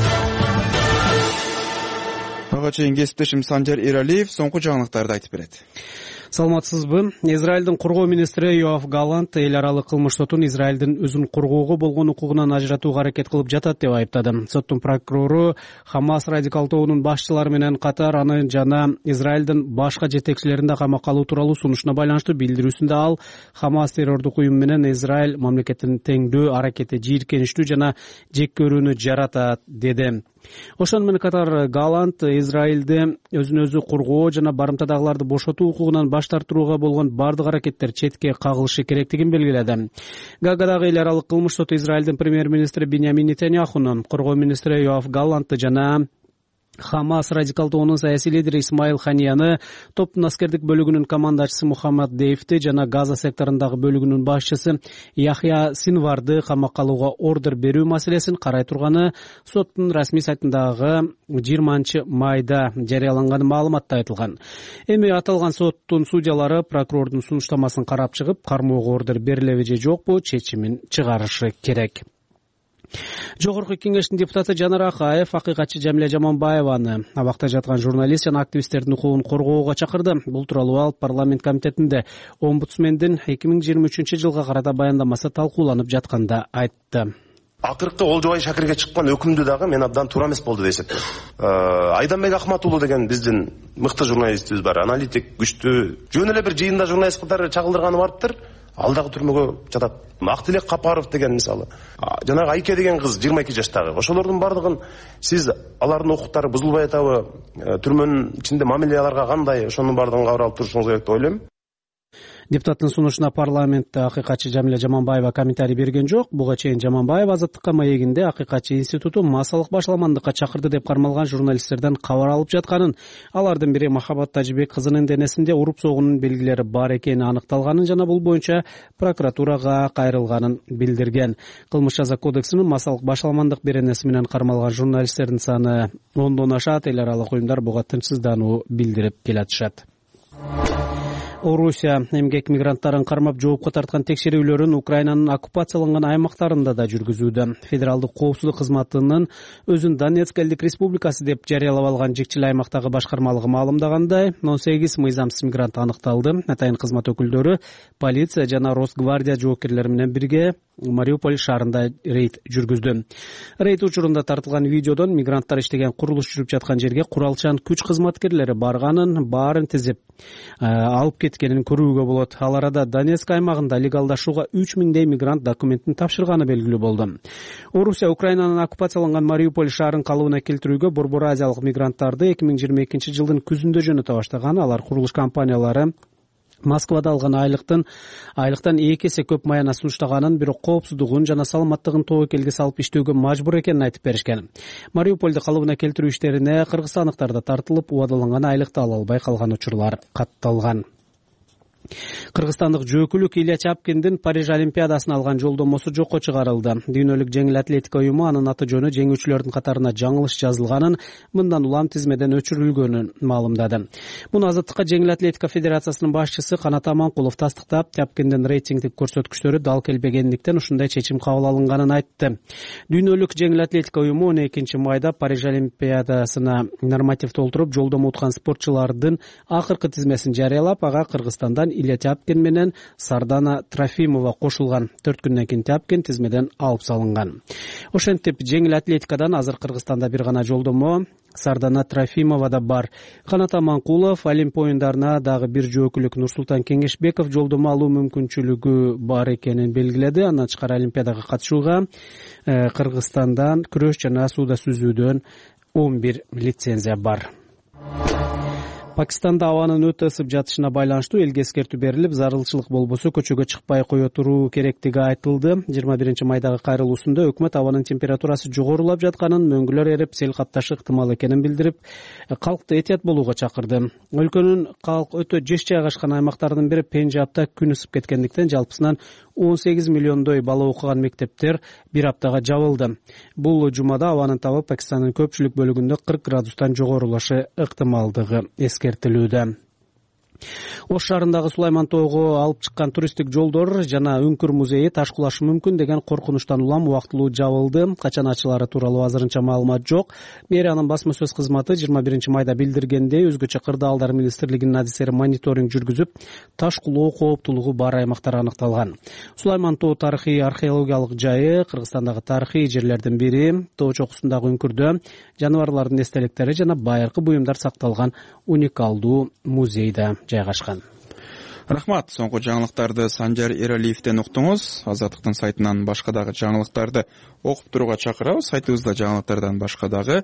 Ага чейин кесиптешим Санжар Иралиев соңку жаңылыктарды айтып берет. Саламатсызбы? Израилдин коргоо министри Йоав Галлант эл аралык кылмыш сотун Израилдин өзүн коргоого болгон укугунан ажыратууга аракет кылып жатат деп айыптады. Соттун прокурору Хамас радикал тобунун башчылары менен катар аны жана Израилдин башка жетекчилерин да камакка алуу тууралуу сунушуна байланыштуу билдирүүсүндө ал Хамас террордук уюм менен Израиль мамлекетин теңдөө аракети жийиркеништүү жана жек көрүүнү жаратат деди. Ошону менен катар Галлант Израилде өзүн өзү коргоо жана барымтадагыларды бошотуу укугунан баш тартууга болгон бардык аракеттер четке кагылышы керектигин белгиледи. Гаагадагы эл аралык кылмыш соту Израилдин премьер-министри Биньямин Нетаньяхуну, коргоо министри Йоав Галлантты жана Хамас радикал тобунун саясий лидери Исмаил Ханияны, топтун аскердик бөлүгүнүн командачысы Мухаммад Дейвти жана Газа секторундагы бөлүгүнүн башчысы Яхья Синварды камакка алууга ордер берүү маселесин карай турганы соттун расмий сайтындагы жыйырманчы майда жарыяланган маалыматта айтылган. Эми аталган соттун судьялары прокурордун сунуштамасын карап чыгып, кармоого ордер берилеби же жокпу чечимин чыгарышы керек. Жогорку кеңештин депутаты Жанар Акаев акыйкатчы Жамиля Жаманбаеваны абакта жаткан журналист жана активисттердин укугун коргоого чакырды. Бул тууралуу ал парламент комитетинде омбудсмендин эки миң жыйырма үчүнчү жылга карата баяндамасы талкууланып жатканда айтты. Акыркы Олжобай Шакирге чыккан өкүмдү дагы мен абдан туура эмес болду деп эсептейм. Айданбек Ахматуулу деген биздин мыкты журналистибиз бар, аналитик, күчтүү. Жөн эле бир жыйында журналист катары чагылдырганы барыптыр. Ал дагы түрмөгө жатат. Мактылек Капаров деген мисалы. Жанагы Айке деген кыз жыйырма эки жаштагы. Ошолордун бардыгын сиз алардын укуктары бузулбай атабы, түрмөнүн ичинде мамиле аларга кандай, ошонун бардыгын кабыл алып турушуңуз керек деп ойлойм. Депутаттын сунушуна парламентте акыйкатчы Жамиля Жаманбаева комментарий берген жок. Буга чейин Жаманбаева Азаттыкка маегинде акыйкатчы институту массалык башаламандыкка чакырды деп кармалган журналисттерден кабар алып жатканын, алардын бири Махабат Тажибек кызынын денесинде уруп согуунун белгилери бар экени аныкталганын жана бул боюнча прокуратурага кайрылганын билдирген. Кылмыш жаза кодексинин массалык башаламандык беренеси менен кармалган журналисттердин саны ондон ашат. Эл аралык уюмдар буга тынчсыздануу билдирип келатышат. Орусия эмгек мигранттарын кармап жоопко тарткан текшерүүлөрүн Украинанын оккупацияланган аймактарында да жүргүзүүдө. Федералдык коопсуздук кызматынын өзүн Донецк элдик республикасы деп жарыялап алган жикчил аймактагы башкармалыгы маалымдагандай, он сегиз мыйзамсыз мигрант аныкталды. Атайын кызмат өкүлдөрү полиция жана Росгвардия жоокерлери менен бирге Мариуполь шаарында рейд жүргүздү. Рейд учурунда тартылган видеодон мигранттар иштеген курулуш жүрүп жаткан жерге куралчан күч кызматкерлери барганын, баарын тизип алып кеткенин көрүүгө болот. Ал арада Донецк аймагында легалдашууга үч миңдей мигрант документин тапшырганы белгилүү болду. Орусия Украинанын оккупацияланган Мариуполь шаарын калыбына келтирүүгө Борбор Азиялык мигранттарды эки миң жыйырма экинчи жылдын күзүндө жөнөтө баштаган. Алар курулуш компаниялары Москвада алган айлыктын айлыктан эки эсе көп маяна сунуштаганын, бирок коопсуздугун жана саламаттыгын тобокелге салып иштөөгө мажбур экенин айтып беришкен. Мариупольду калыбына келтирүү иштерине кыргызстандыктар да тартылып, убадаланган айлыкты ала албай калган учурлар катталган. Кыргызстандык жөөкүлүк Илья Чапкиндин Париж Олимпиадасына алган жолдомосу жокко чыгарылды. Дүйнөлүк жеңил атлетика уюму анын аты жөнү жеңүүчүлөрдүн катарына жаңылыш жазылганын, мындан улам тизмеден өчүрүлгөнүн маалымдады. Муну Азаттыкка жеңил атлетика федерациясынын башчысы Канат Аманкулов тастыктап, Чапкиндин рейтингдик көрсөткүчтөрү дал келбегендиктен ушундай чечим кабыл алынганын айтты. Дүйнөлүк жеңил атлетика уюму он экинчи майда Париж Олимпиадасына норматив толтуруп, жолдомо уткан спортчулардын акыркы тизмесин жарыялап, ага Кыргызстандан Илья Чапкин менен Сардана Трофимова кошулган. төрт күндөн кийин Чапкин тизмеден алып салынган. Ошентип, жеңил атлетикадан азыр Кыргызстанда бир гана жолдомо Сардана Трофимовада бар. Канат Аманкулов Олимп оюндарына дагы бир жөөкүлүк Нурсултан Кеңешбеков жолдомо алуу мүмкүнчүлүгү бар экенин белгиледи. Андан тышкары Олимпиадага катышууга Кыргызстандан күрөш жана сууда сүзүүдөн он бир лицензия бар. Пакистанда абанын өтө ысып жатышына байланыштуу элге эскертүү берилип, зарылчылык болбосо көчөгө чыкпай кое туруу керектиги айтылды. жыйырма биринчи майдагы кайрылуусунда өкмөт абанын температурасы жогорулап жатканын, мөңгүлөр эрип, сел катташы ыктымал экенин билдирип, калкты этият болууга чакырды. Өлкөнүн калк өтө жеш жайгашкан аймактарынын бири Пенжабта күн ысып кеткендиктен жалпысынан он сегиз миллиондой бала окуган мектептер бир аптага жабылды. Бул жумада абанын табы Пакистандын көпчүлүк бөлүгүндө кырк градустан жогорулашы ыктымалдыгы эскертилүүдө. Ош шаарындагы Сулайман тоого алып чыккан туристтик жолдор жана Үңкүр музейи таш кулашы мүмкүн деген коркунучтан улам убактылуу жабылды. Качан ачылары тууралуу азырынча маалымат жок. Мэриянын басма сөз кызматы жыйырма биринчи майда билдиргендей, өзгөчө кырдаалдар министрлигинин адистери мониторинг жүргүзүп, таш кулоо кооптулугу бар аймактар аныкталган. Сулайман тоо тарыхый археологиялык жайы, Кыргызстандагы тарыхый жерлердин бири. Тоо чокусундагы үңкүрдө жаныбарлардын эстеликтери жана байыркы буюмдар сакталган уникалдуу музейде жайгашкан. Рахмат. Соңку жаңылыктарды Санжар Эралиевден уктуңуз. Азаттыктын сайтынан башка дагы жаңылыктарды окуп турууга чакырабыз. Сайтыбызда жаңылыктардан башка дагы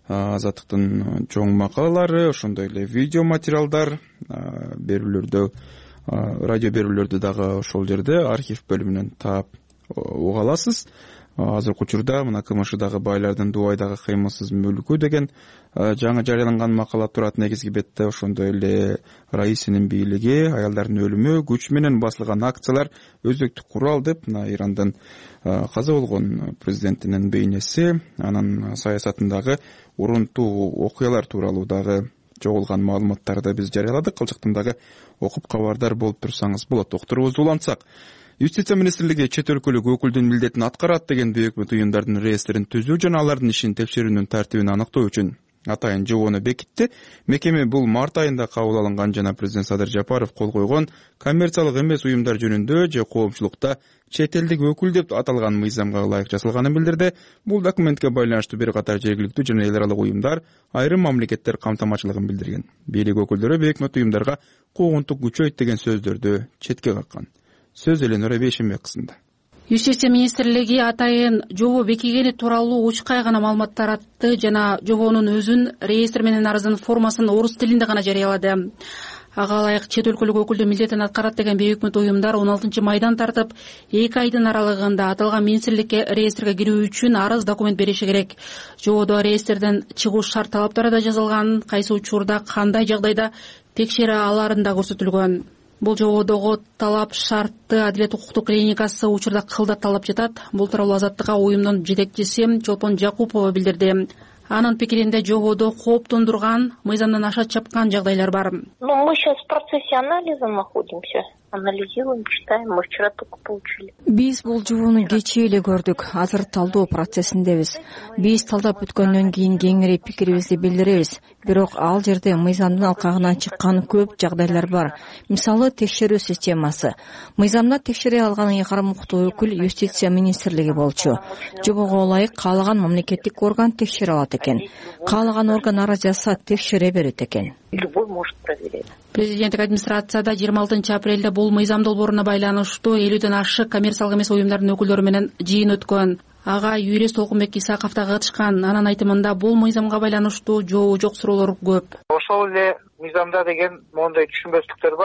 Азаттыктын чоң макалалары, ошондой эле видео материалдар, берүүлөрдө, радио берүүлөрдү дагы ошол жерде архив бөлүмүнөн таап уга аласыз. Азыркы учурда мына КМШдагы байлардын дубайдагы кыймылсыз мүлкү деген жаңы жарыяланган макала турат негизги бетте. Ошондой эле Раисинин бийлиги, аялдардын өлүмү, күч менен басылган акциялар өзөктүк курал деп мына Ирандан каза болгон президентинин бейнеси, анын саясатындагы урунтуу окуялар тууралуу дагы жоголган маалыматтарды биз жарыяладык. Кылчыктан дагы окуп кабардар болуп турсаңыз болот. Доктурубузду улантсак, Юстиция министрлиги чет өлкөлүк өкүлдүн милдетин аткарат деген өкмөт уюмдардын реестрин түзүү жана алардын ишин текшерүүнүн тартибин аныктоо үчүн атайын жобону бекитти. Мекеме бул март айында кабыл алынган жана президент Садыр Жапаров кол койгон коммерциялык эмес уюмдар жөнүндө же коомчулукта чет элдик өкүл деп аталган мыйзамга ылайык жасалганын билдирди. Бул документке байланыштуу бир катар жергиликтүү жана эл аралык уюмдар айрым мамлекеттер камтамачылыгын билдирген. Бийлик өкүлдөрү өкмөт уюмдарга куугунтук күчөйт деген сөздөрдү четке каккан. Сөз Эленора Бейшенбек кызында. Юстиция министрлиги атайын жобо бекигени тууралуу учкай гана маалыматтар атты жана жобонун өзүн реестр менен арыздын формасын орус тилинде гана жарыялады. Ага ылайык чет өлкөлүк өкүлдүн милдетин аткарат деген бейөкмөт уюмдар он алтынчы майдан тартып эки айдын аралыгында аталган министрликке реестрге кирүү үчүн арыз документ бериши керек. Жободо реестрден чыгуу шарт талаптары да жазылган, кайсы учурда кандай жагдайда текшере аларын да көрсөтүлгөн. Бул жободогу талап шартты Адилет укуктук клиникасы учурда кылдатталып жатат. Бул тууралуу Азаттыкка уюмдун жетекчиси Чолпон Жакупова билдирди. Анын пикиринде жободо кооптондурган, мыйзамдан аша чапкан жагдайлар бар. Ну, мы сейчас в процессе анализа находимся. Анализируем, читаем. Мы вчера только получили. Биз бул жобону кечээ эле көрдүк. Азыр талдоо процессиндебиз. Биз талдап бүткөндөн кийин кеңири пикирибизди билдиребиз. Бирок ал жерде мыйзамдын алкагынан чыккан көп жагдайлар бар. Мисалы, текшерүү системасы. Мыйзамда текшере алган эки муктуу өкүл Юстиция министрлиги болчу. Жобого ылайык каалаган мамлекеттик орган текшере алат экен. Каалаган орган арыз жазса текшере берет экен. Любой может проверять. Президенттик администрацияда жыйырма алтынчы апрелде бул мыйзам долбооруна байланыштуу элүүдөн ашык коммерциялык эмес уюмдардын өкүлдөрү менен жыйын өткөн. Ага юрист Толкунбек Исаков да катышкан. Анын айтымында бул мыйзамга байланыштуу жообу жок суроолор көп. Ошол эле мыйзамда деген моундай түшүнбөстүктөр бар.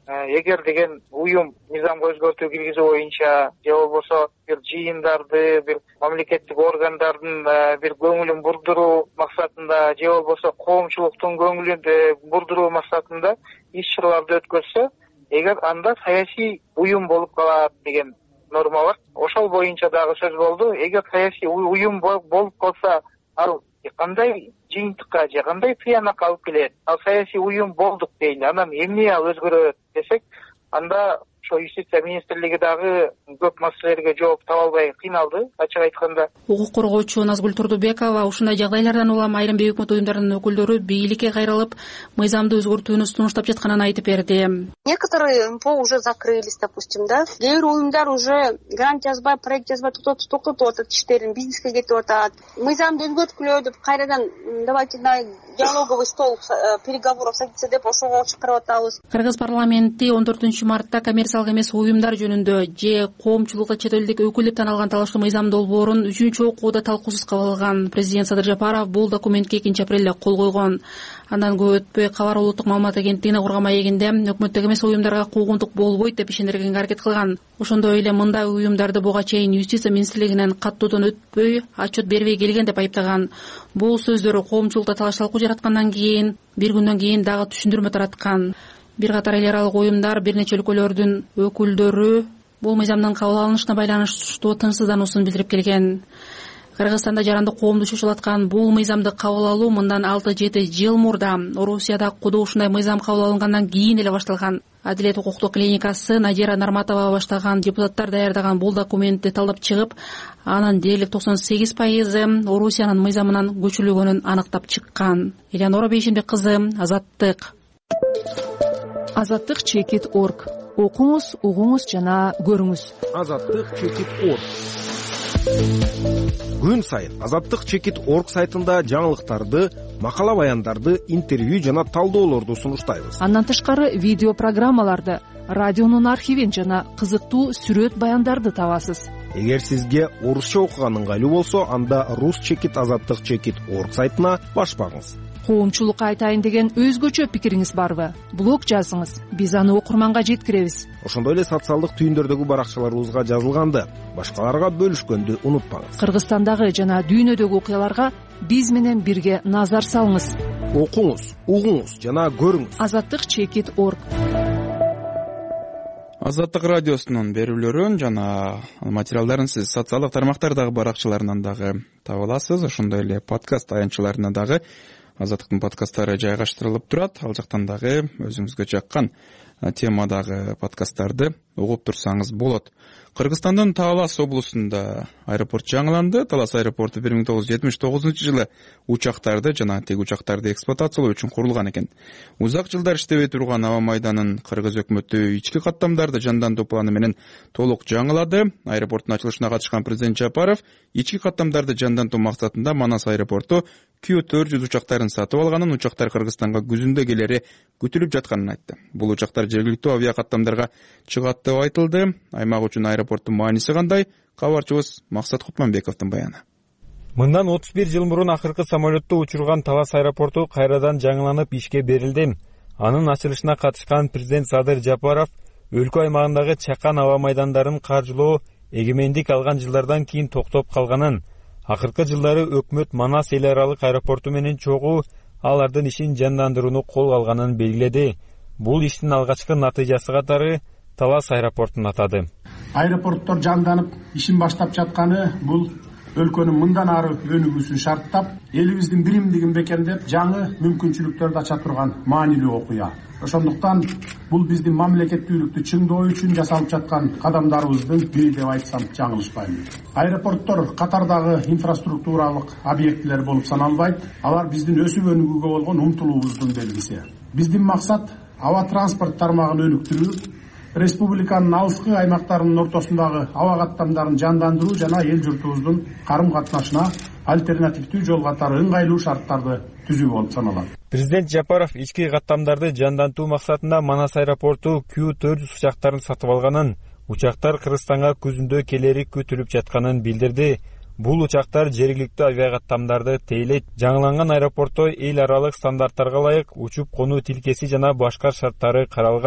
эгер деген уюм мыйзамга өзгөртүү киргизүү боюнча же болбосо бир жыйындарды бир мамлекеттик органдардын бир көңүлүн бурдуруу максатында же болбосо коомчулуктун көңүлүн бурдуруу максатында иш чараларды өткөрсө, эгер анда саясий уюм болуп калат деген норма бар. Ошол боюнча дагы сөз болду. Эгер саясий уюм болуп калса, ал кандай жыйынтыкка же кандай тыянакка алып келет? Ал саясий уюм болдук дейли, анан эмне ал өзгөрөт десек, анда ошо юстиция министрлиги дагы көп маселелерге жооп таба албай кыйналды, ачык айтканда. Укук коргоочу Назгүл Турдубекова ушундай жагдайлардан улам айрым бейөкмөт уюмдардын өкүлдөрү бийликке кайрылып, мыйзамды өзгөртүүнү сунуштап жатканын айтып берди. Некоторые эм пэ о уже закрылись, допустим, да. Кээ бир уюмдар уже грант жазбай, проект жазбай токтотуп атат иштерин, бизнеске кетип атат. Мыйзамды өзгөрткүлө деп кайрадан давайте на диалоговый стол переговоров садиться деп ошого чакырып атабыз. Кыргыз парламенти он төртүнчү мартта коммерциялык эмес уюмдар жөнүндө же коомчулукта чет элдик өкүл деп таналган талаштуу мыйзам долбоорун үчүнчү окууда талкуусуз кабыл алган. Президент Садыр Жапаров бул документке экинчи апрелде кол койгон. Андан көп өтпөй Кабар улуттук маалымат агенттигине курган маегинде өкмөттүк эмес уюмдарга куугунтук болбойт деп ишендиргенге аракет кылган. Ошондой эле мындай уюмдарды буга чейин юстиция министрлигинен каттоодон өтпөй отчет бербей келген деп айыптаган. Бул сөздөр коомчулукта талаш талкуу жараткандан кийин бир күндөн кийин дагы түшүндүрмө тараткан. Бир катар эл аралык уюмдар, бир нече өлкөлөрдүн өкүлдөрү бул мыйзамдын кабыл алынышына байланыштуу тынчсыздануусун билдирип келген. Кыргызстанда жарандык коомду чочулаткан бул мыйзамды кабыл алуу мындан алты жети жыл мурда Орусияда куду ушундай мыйзам кабыл алынгандан кийин эле башталган. Адилет укуктук клиникасы Надира Нарматова баштаган депутаттар даярдаган бул документти талдап чыгып, анын дээрлик токсон сегиз пайызы Орусиянын мыйзамынан көчүрүлгөнүн аныктап чыккан. Элеонора Бейшенбек кызы, Азаттык. Азаттык чекит точка орг. Окуңуз, угуңуз жана көрүңүз. Азаттык чекит точка орг. Күн сайын Азаттык чекит точка орг сайтында жаңылыктарды, макала баяндарды, интервью жана талдоолорду сунуштайбыз. Андан тышкары видео программаларды, радионун архивин жана кызыктуу сүрөт баяндарды табасыз. Эгер сизге орусча окуган ыңгайлуу болсо, анда рус чекит азаттык чекит точка орг сайтына баш багыңыз. Коомчулукка айтайын деген өзгөчө пикириңиз барбы? Блог жазыңыз, биз аны окурманга жеткиребиз. Ошондой эле социалдык түйүндөрдөгү баракчаларыбызга жазылганды, башкаларга бөлүшкөндү унутпаңыз. Кыргызстандагы жана дүйнөдөгү окуяларга биз менен бирге назар салыңыз. Окуңуз, угуңуз жана көрүңүз. Азаттык чекит точка орг. Азаттык радиосунун берүүлөрүн жана материалдарын сиз социалдык тармактардагы баракчаларынан дагы таба аласыз. Ошондой эле подкаст аянтчаларына дагы Азаттыктын подкасттары жайгаштырылып турат. Ал жактан дагы өзүңүзгө жаккан темадагы подкасттарды угуп турсаңыз болот. Кыргызстандын Талас облусунда аэропорт жаңыланды. Талас аэропорту бир миң тогуз жүз жетимиш тогузунчу жылы учактарды жана тег учактарды эксплуатациялоо үчүн курулган экен. Узак жылдар иштебей турган аба майданын кыргыз өкмөтү ички каттамдарды жандандыруу планы менен толук жаңылады. Аэропорттун ачылышына катышкан президент Жапаров ички каттамдарды жандандыруу максатында Манас аэропорту Q төрт жүз учактарын сатып алганын, учактар Кыргызстанга күзүндө келери күтүлүп жатканын айтты. Бул учактар жергиликтүү авиа каттамдарга чыгат деп айтылды. Аймак үчүн аэропорттун мааниси кандай? Кабарчыбыз Максат Кутманбековдун баяны. Мындан отуз бир жыл мурун акыркы самолетту учурган Талас аэропорту кайрадан жаңыланып ишке берилди. Анын ачылышына катышкан президент Садыр Жапаров өлкө аймагындагы чакан аба майдандарын каржылоо эгемендик алган жылдардан кийин токтоп калганын, акыркы жылдары өкмөт Манас эл аралык аэропорту менен чогуу алардын ишин жандандырууну колго алганын белгиледи. Бул иштин алгачкы натыйжасы катары Талас аэропортун атады. Аэропорттор жанданып, ишин баштап жатканы бул өлкөнүн мындан ары өнүгүүсүн шарттап, элибиздин биримдигин бекемдеп, жаңы мүмкүнчүлүктөрдү ача турган маанилүү окуя. Ошондуктан бул биздин мамлекеттүүлүктү чыңдоо үчүн жасалып жаткан кадамдарыбыздын бири деп айтсам жаңылышпайм. Аэропорттор катардагы инфраструктуралык объектилер болуп саналбайт. Алар биздин өсүп өнүгүүгө болгон умтулуубуздун белгиси. Биздин максат аба транспорт тармагын өнүктүрүү, республиканын алыскы аймактарынын ортосундагы аба каттамдарын жандандыруу жана эл журтубуздун карым катнашына альтернативдүү жол катары ыңгайлуу шарттарды түзүү болуп саналат. Президент Жапаров ички каттамдарды жандандыруу максатында Манас аэропорту Q төрт жүз учактарын сатып алганын, учактар Кыргызстанга күзүндө келери күтүлүп жатканын билдирди. Бул учактар жергиликтүү авиа каттамдарды тейлейт. Жаңыланган аэропортто эл аралык стандарттарга ылайык учуп конуу тилкеси жана башка шарттары каралган.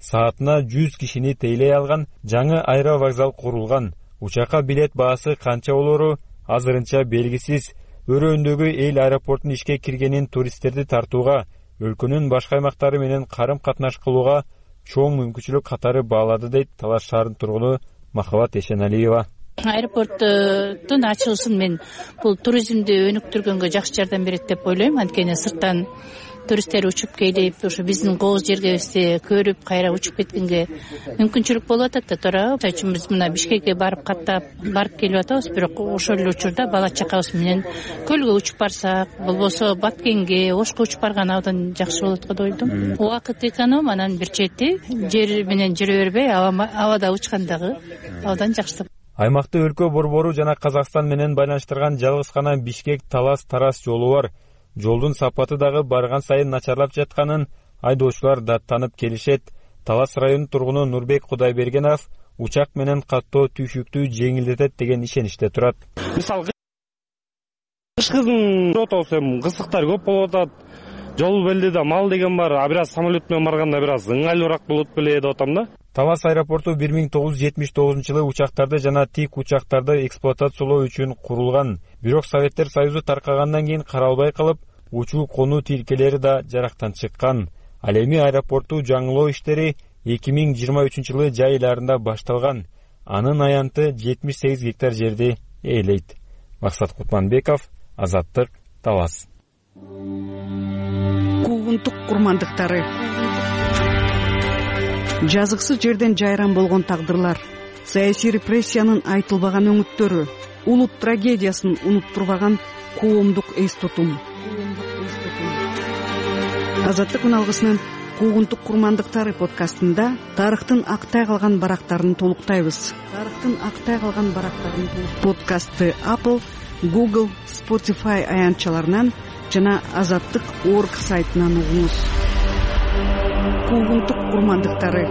саатына жүз кишини тейлей алган жаңы аэровокзал курулган. Учакка билет баасы канча болору азырынча белгисиз. Өрөөндөгү эл аэропортунун ишке киргенин туристтерди тартууга, өлкөнүн башка аймактары менен карым катнаш кылууга чоң мүмкүнчүлүк катары баалады дейт Талас шаарынын тургуну Махабат Эшеналиева. Аэропорттун ачылышын мен бул туризмди өнүктүргөнгө жакшы жардам берет деп ойлойм. Анткени сырттан туристтер учуп келип, ошо биздин кооз жергебизди көрүп, кайра учуп кеткенге мүмкүнчүлүк болуп атат да туура. Ошон үчүн биз мына Бишкекке барып каттап, барып келип атабыз, бирок ошол эле учурда бала чакабыз менен көлгө учуп барсак, болбосо Баткенге, Ошко учуп барган абдан жакшы болот го деп ойлойм. Убакыт эконом, анан бир чети жер менен жүрө бербей, абада учкандагы абдан жакшы. Аймакты өлкө борбору жана Казакстан менен байланыштырган жалгыз гана Бишкек-Талас-Тарас жолу бар. Жолдун сапаты дагы барган сайын начарлап жатканын айдоочулар даттанып келишет. Талас районунун тургуну Нурбек Кудайбергенов учак менен каттоо түйшүктү жеңилдетет деген ишеничте турат. Мисалы кышкызын отобус эми кысыктар көп болуп атат. Жол белдеде мал деген бар, а бир аз самолет менен барганда бир аз ыңгайлуураак болот беле деп атам да. Талас аэропорту бир миң тогуз жүз жетимиш тогузунчу жылы учактарды жана тик учактарды эксплуатациялоо үчүн курулган. Бирок Советтер Союзу таркагандан кийин каралбай калып, учуу конуу тилкелери да жарактан чыккан. Ал эми аэропорту жаңылоо иштери эки миң жыйырма үчүнчү жылы жай айларында башталган. Анын аянты жетимиш сегиз гектар жерди ээлейт. Максат Кутманбеков, Азаттык, Талас. Куугунтук курмандыктары. Жазыксыз жерден жайран болгон тагдырлар, саясий репрессиянын айтылбаган өңүттөрү, улут трагедиясын унуттурбаган коомдук эс тутум. Азаттык үналгысынын Куугунтук курмандыктары подкастында тарыхтын актай калган барактарын толуктайбыз. Тарыхтын актай калган барактарын подкастты Apple, Google, Spotify аянтчаларынан жана азаттык точка орг сайтынан угуңуз. Куугунтук курмандыктары.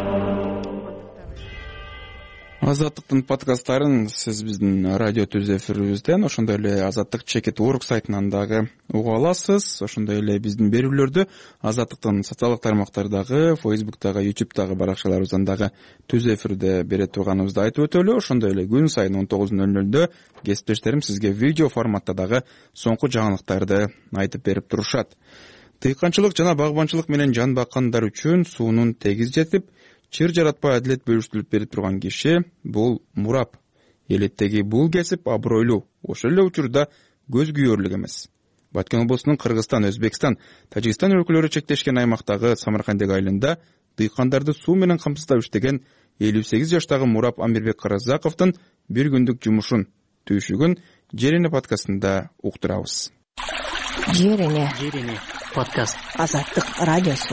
Азаттыктын подкасттарын сиз биздин радио түз эфирибизден, ошондой эле азаттык чекит точка орг сайтынан дагы уга аласыз. Ошондой эле биздин берүүлөрдү азаттыктын социалдык тармактардагы, Facebook'тагы, YouTube'дагы баракчаларыбыздан дагы түз эфирде бере турганыбызды айтып өтөлү. Ошондой эле күн сайын он тогуз ноль нолдо кесиптештерим сизге видео форматта дагы соңку жаңылыктарды айтып берип турушат. Тыйканчылык жана багбанчылык менен жан баккандар үчүн суунун тегиз жетип, чыр жаратпай адилет бөлүштүрүп берип турган киши бул мурап. Элеттеги бул кесип абройлуу, ошол эле учурда көз күйөрлүк эмес. Баткен облусунун Кыргызстан, Өзбекстан, Тажикстан өлкөлөрү чектешкен аймактагы Самаркандек айылында тыйкандарды суу менен камсыздап иштеген элүү сегиз жаштагы Мурап Амирбек Каразаковдун бир күндүк жумушун, түйшүгүн Жерене подкастында уктурабыз. Жерене. Жерене подкаст. Азаттык радиосу.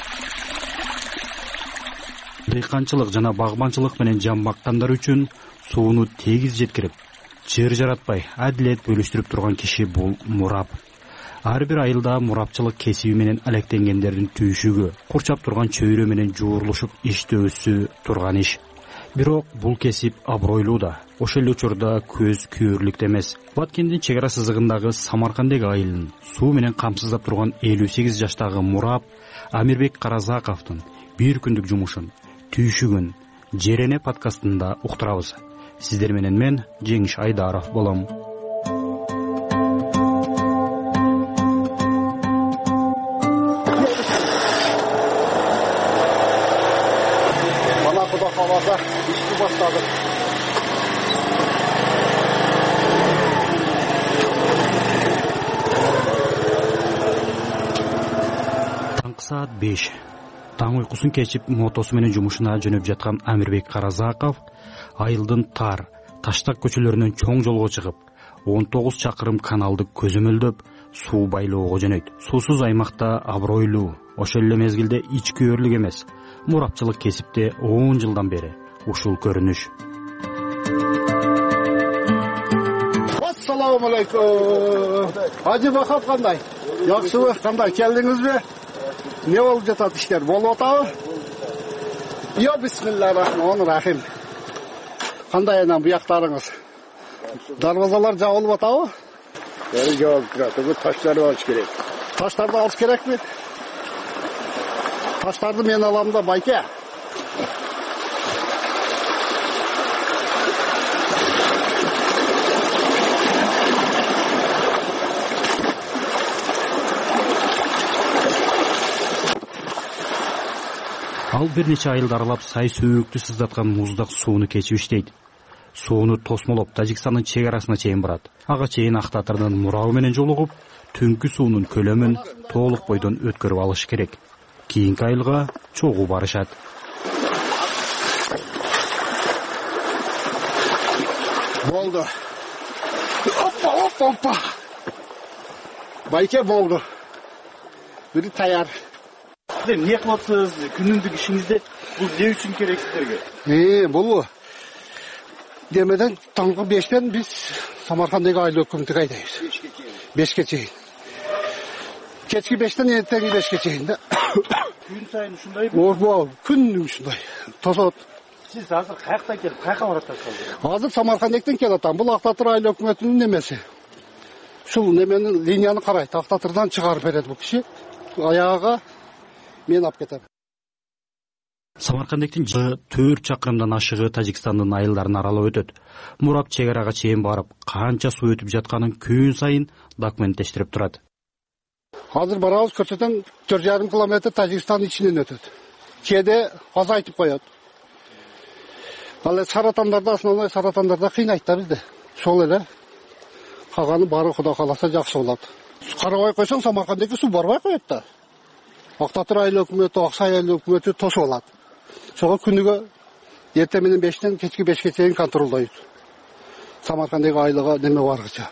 Тыйканчылык жана багбанчылык менен жан баккандар үчүн сууну тегиз жеткирип, жер жаратпай адилет бөлүштүрүп турган киши бул мурап. Ар бир айылда мурапчылык кесиби менен алектенгендердин түйшүгү, курчап турган чөйрө менен жуурулушуп иштөөсү турган иш. Бирок бул кесип абройлуу да, ошол эле учурда көз күйөрлүк эмес. Баткендин чек ара сызыгындагы Самаркандек айылын суу менен камсыздап турган элүү сегиз жаштагы Мурап Амирбек Каразаковдун бир күндүк жумушун, түйшүгүн Жерене подкастында уктурабыз. Сиздер менен мен Жеңиш Айдаров болом. Бана Куда каласа ишти баштадык. Таңкы саат беш. Таң уйкусун кечип мотосу менен жумушуна жөнөп жаткан Амирбек Каразаков айылдын тар, таштак көчөлөрүнөн чоң жолго чыгып, он тогуз чакырым каналды көзөмөлдөп, суу байлоого жөнөйт. Суусуз аймакта абройлуу, ошол эле мезгилде ич күйөрлүк эмес. Мурапчылык кесипте он жылдан бери ушул көрүнүш. Ассаламу алейкум. Ажы бакат кандай? Жакшыбы? Кандай келдиңизби? Не болуп жатат иштер? Болуп атабы? Йо, бисмиллахиррахманиррахим. Кандай анан буяктарыңыз? Дарбазалар жабылып атабы? Бери жабылып турат. Бу таштарды алыш керек. Таштарды алыш керекпи? Таштарды мен алам да, байке. Ал бир нече айылды аралап сай сөөктү сыздаткан муздак сууну кечип иштейт. Сууну тосмолоп Тажикстандын чек арасына чейин барат. Ага чейин Актатырдын мурабы менен жолугуп, түнкү суунун көлөмүн толук бойдон өткөрүп алыш керек. Кийинки айылга чогуу барышат. Болду. Оппа, оппа, оппа. Байке болду. Бири таяр. Эмне кылып атасыз? Күнүмдүк ишиңизде бул эмне үчүн керек сиздерге? Э, бул демеден таңкы бештен биз Самаркандагы айыл өкмөтүгө айдайбыз. бешке чейин. Кечки бештен эртеңки бешке чейин да. Күн сайын ушундайбы? Ооба, күн ушундай. Тосот. Сиз азыр каяктан келип, каяка барып атасыз? Азыр Самаркандактан келип атам. Бул Актатыр айыл өкмөтүнүн немеси. Ушул неменин линияны карайт. Актатырдан чыгарып берет бул киши. Аягага мен алып кетем. Самаркандактын төрт чакырымдан ашыгы Тажикстандын айылдарын аралап өтөт. Мураб чек арага чейин барып, канча суу өтүп жатканын күн сайын документтештирип турат. Азыр барабыз, көрсөтөм, төрт жарым километр Тажикстандын ичинен өтөт. Кээде азайтып коет. Ал саратандарда, основной саратандарда кыйнайт да бизди. Шол эле. Калганы баары Кудай кааласа жакшы болот. Карабай койсоң Самаркандагы суу барбай коет да. Актатыр айыл өкмөтү, Аксай айыл өкмөтү тосуп алат. Сого күнүгө эртең менен бештен кечки бешке чейин контролдойт. Самаркандагы айылга неме баргыча.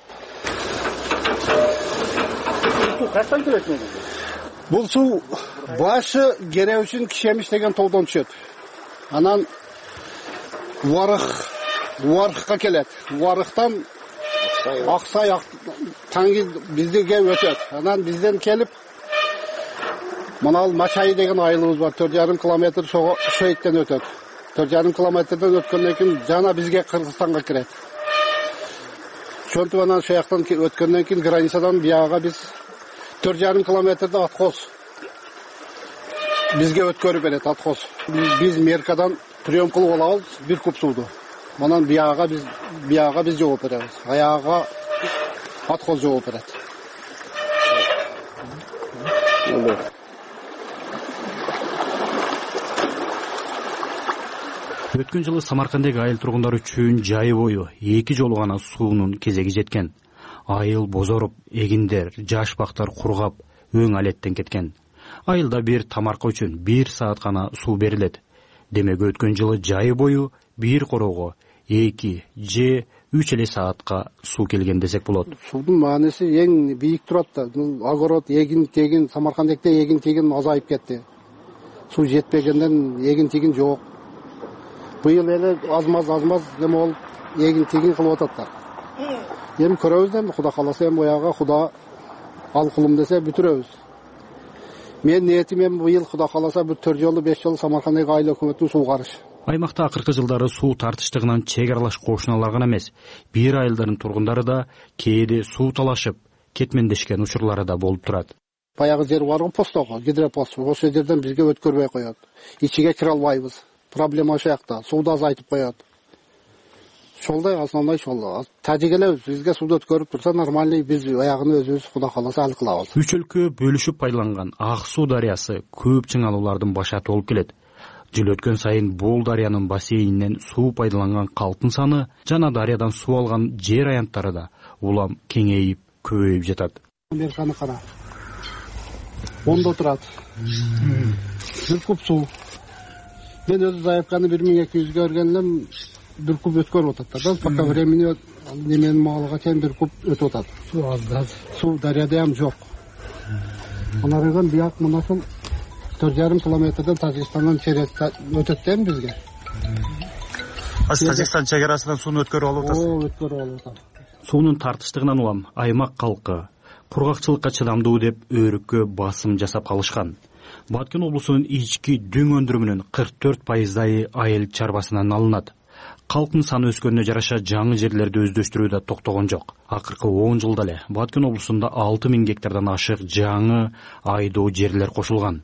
Суу каяктан келет менен? Бул суу башы Керебүшүн Кишемиш деген тоодон түшөт. Анан Уарык, Уарыкка келет. Уарыктан Аксай таңги бизге өтөт. Анан бизден келип Манал Мачай деген айылыбыз бар, төрт жарым километр Шөйттен өтөт. төрт жарым километрден өткөндөн кийин жана бизге Кыргызстанга кирет. Шонтип анан шояктан өткөндөн кийин границадан бияга биз төрт жарым километрде откоз бизге өткөрүп берет откоз. Биз Меркадан прием кылып алабыз бир куб сууду. Анан бияга биз бияга биз жооп беребиз. Аяга откоз жооп берет. Өткөн жылы Самаркандагы айыл тургундары үчүн жайы бою эки жолу гана суунун кезеги жеткен. Айыл бозоруп, эгиндер, жаш бактар кургап, өң алеттен кеткен. Айылда бир тамарка үчүн бир саат гана суу берилет. Демек өткөн жылы жайы бою бир короого эки же үч эле саатка суу келген десек болот. Суудун мааниси эң бийик турат да. Огород, эгин тегин, Самаркандакта эгин тегин азайып кетти. Суу жетпегенден эгин тегин жок. Быйыл эле азмаз азмаз неме болуп эгин тегин кылып атат. Эми көрөбүз да, Кудай кааласа эми бояга Кудай ал кулум десе бүтүрөбүз. Мен ниетим эми быйыл Кудай кааласа бир төрт жолу беш жолу Самаркандагы айыл өкмөтүн суугарыш. Аймакта акыркы жылдары суу тартыштыгынан чек аралаш кошуналар гана эмес, бир айылдардын тургундары да кээде суу талашып, кетмендешкен учурлары да болуп турат. Баягы жер бар го постого, гидропост, ошол жерден бизге өткөрбөй коет. Ичиге кире албайбыз. Проблема ошол жакта. Сууду азайтып коет. Шолдай основной шол. Тажигелебиз, бизге сууду өткөрүп турса нормальный, биз аягын өзүбүз Кудай кааласа ал кылабыз. Үч өлкө бөлүшүп байланган Ак суу дарыясы көп чыңалуулардын башаты болуп келет. Жыл өткөн сайын бул дарыянын бассейнинен суу пайдаланган калктын саны жана дарыядан суу алган жер аянттары да улам кеңейип, көбөйүп жатат. Американы кара. Ондо турат. Бир куб суу. Мен өзү заявканы бир миң эки жүзгө өргөнлөм бир куб өткөрүп атат да. Пока времени немен маалга чейин бир куб өтүп атат. Суу аз. Суу дарыяда ham жок. Анарыган бияк мынасыл төрт жарым километрден Тажикстандан өтөт да бизге. Азыр Тажикстан чек арасынан сууну өткөрүп алып атасыз. Оо, өткөрүп алып атам. Суунун тартыштыгынан улам аймак калкы кургакчылыкка чыдамдуу деп өрүккө басым жасап калышкан. Баткен облусунун ички дүң өндүрүмүнүн кырк төрт пайыздай айыл чарбасынан алынат. Калктын саны өскөнүнө жараша жаңы жерлерди өздөштүрүү да токтогон жок. Акыркы он жылда эле Баткен облусунда алты миң гектардан ашык жаңы айдоо жерлер кошулган.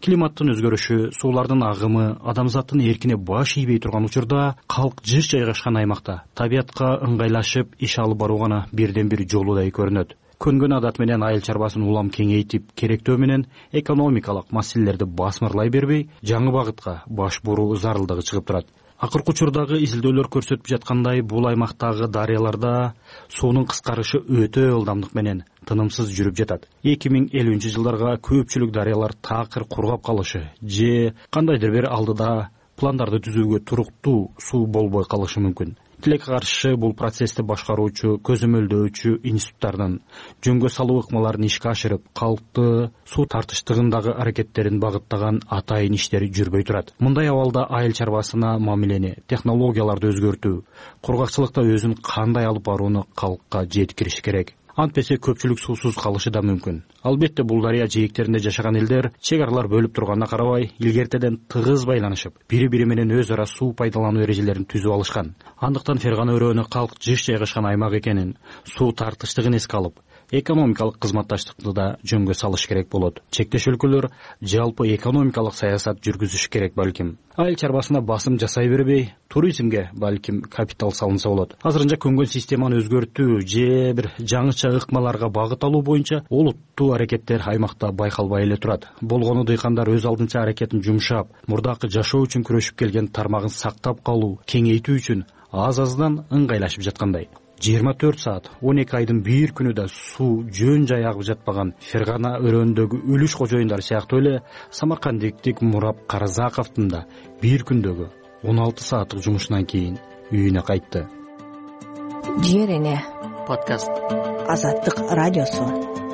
климаттын өзгөрүшү, суулардын агымы, адамзаттын эркине баш ийбей турган учурда калк жыш жайгашкан аймакта табиятка ыңгайлашып иш алып баруу гана бирден бир жолудай көрүнөт. Көнгөн адат менен айыл чарбасын улам кеңейтип, керектөө менен экономикалык маселелерди басмырлай бербей, жаңы багытка баш буруу зарылдыгы чыгып турат. Акыркы учурдагы изилдөөлөр көрсөтүп жаткандай, бул аймактагы дарыяларда суунун кыскарышы өтө ылдамдык менен тынымсыз жүрүп жатат. эки миң элүүнчү жылдарга көпчүлүк дарыялар такыр кургап калышы же кандайдыр бир алдыда пландарды түзүүгө туруктуу суу болбой калышы мүмкүн. Тилекке каршы бул процессти башкаруучу, көзөмөлдөөчү институттардын жөнгө салуу ыкмаларын ишке ашырып, калкты суу тартыштыгындагы аракеттерин багыттаган атайын иштери жүрбөй турат. Мындай абалда айыл чарбасына мамилени, технологияларды өзгөртүү, кургакчылыкта өзүн кандай алып барууну калкка жеткириш керек. Антпесе көпчүлүк суусуз калышы да мүмкүн. Албетте бул дарыя жээктеринде жашаган элдер чек аралар бөлүп турганына карабай, илгертеден тыгыз байланышып, бири-бири менен өз ара суу пайдалануу эрежелерин түзүп алышкан. Андыктан Фергана өрөөнү калк жыш жайгашкан аймак экенин, суу тартыштыгын эске алып, экономикалык кызматташтыкты да жөнгө салыш керек болот. Чектеш өлкөлөр жалпы экономикалык саясат жүргүзүш керек балким. Айыл чарбасына басым жасай бербей, туризмге балким капитал салынса болот. Азырынча көнгөн системаны өзгөртүү же бир жаңыча ыкмаларга багыт алуу боюнча олуттуу аракеттер аймакта байкалбай эле турат. Болгону дыйкандар өз алдынча аракетин жумшап, мурдакы жашоо үчүн күрөшүп келген тармагын сактап калуу, кеңейтүү үчүн аз-аздан ыңгайлашып жаткандай. жыйырма төрт саат, он эки айдын бир күнү да суу жөн жай агып жатпаган Фергана өрөөнүндөгү үлүш кожоюндар сыяктуу эле самаркандиктик Мурап Каразаковдун да бир күндөгү он алты сааттык жумушунан кийин үйүнө кайтты. Жер эне подкаст. Азаттык радиосу.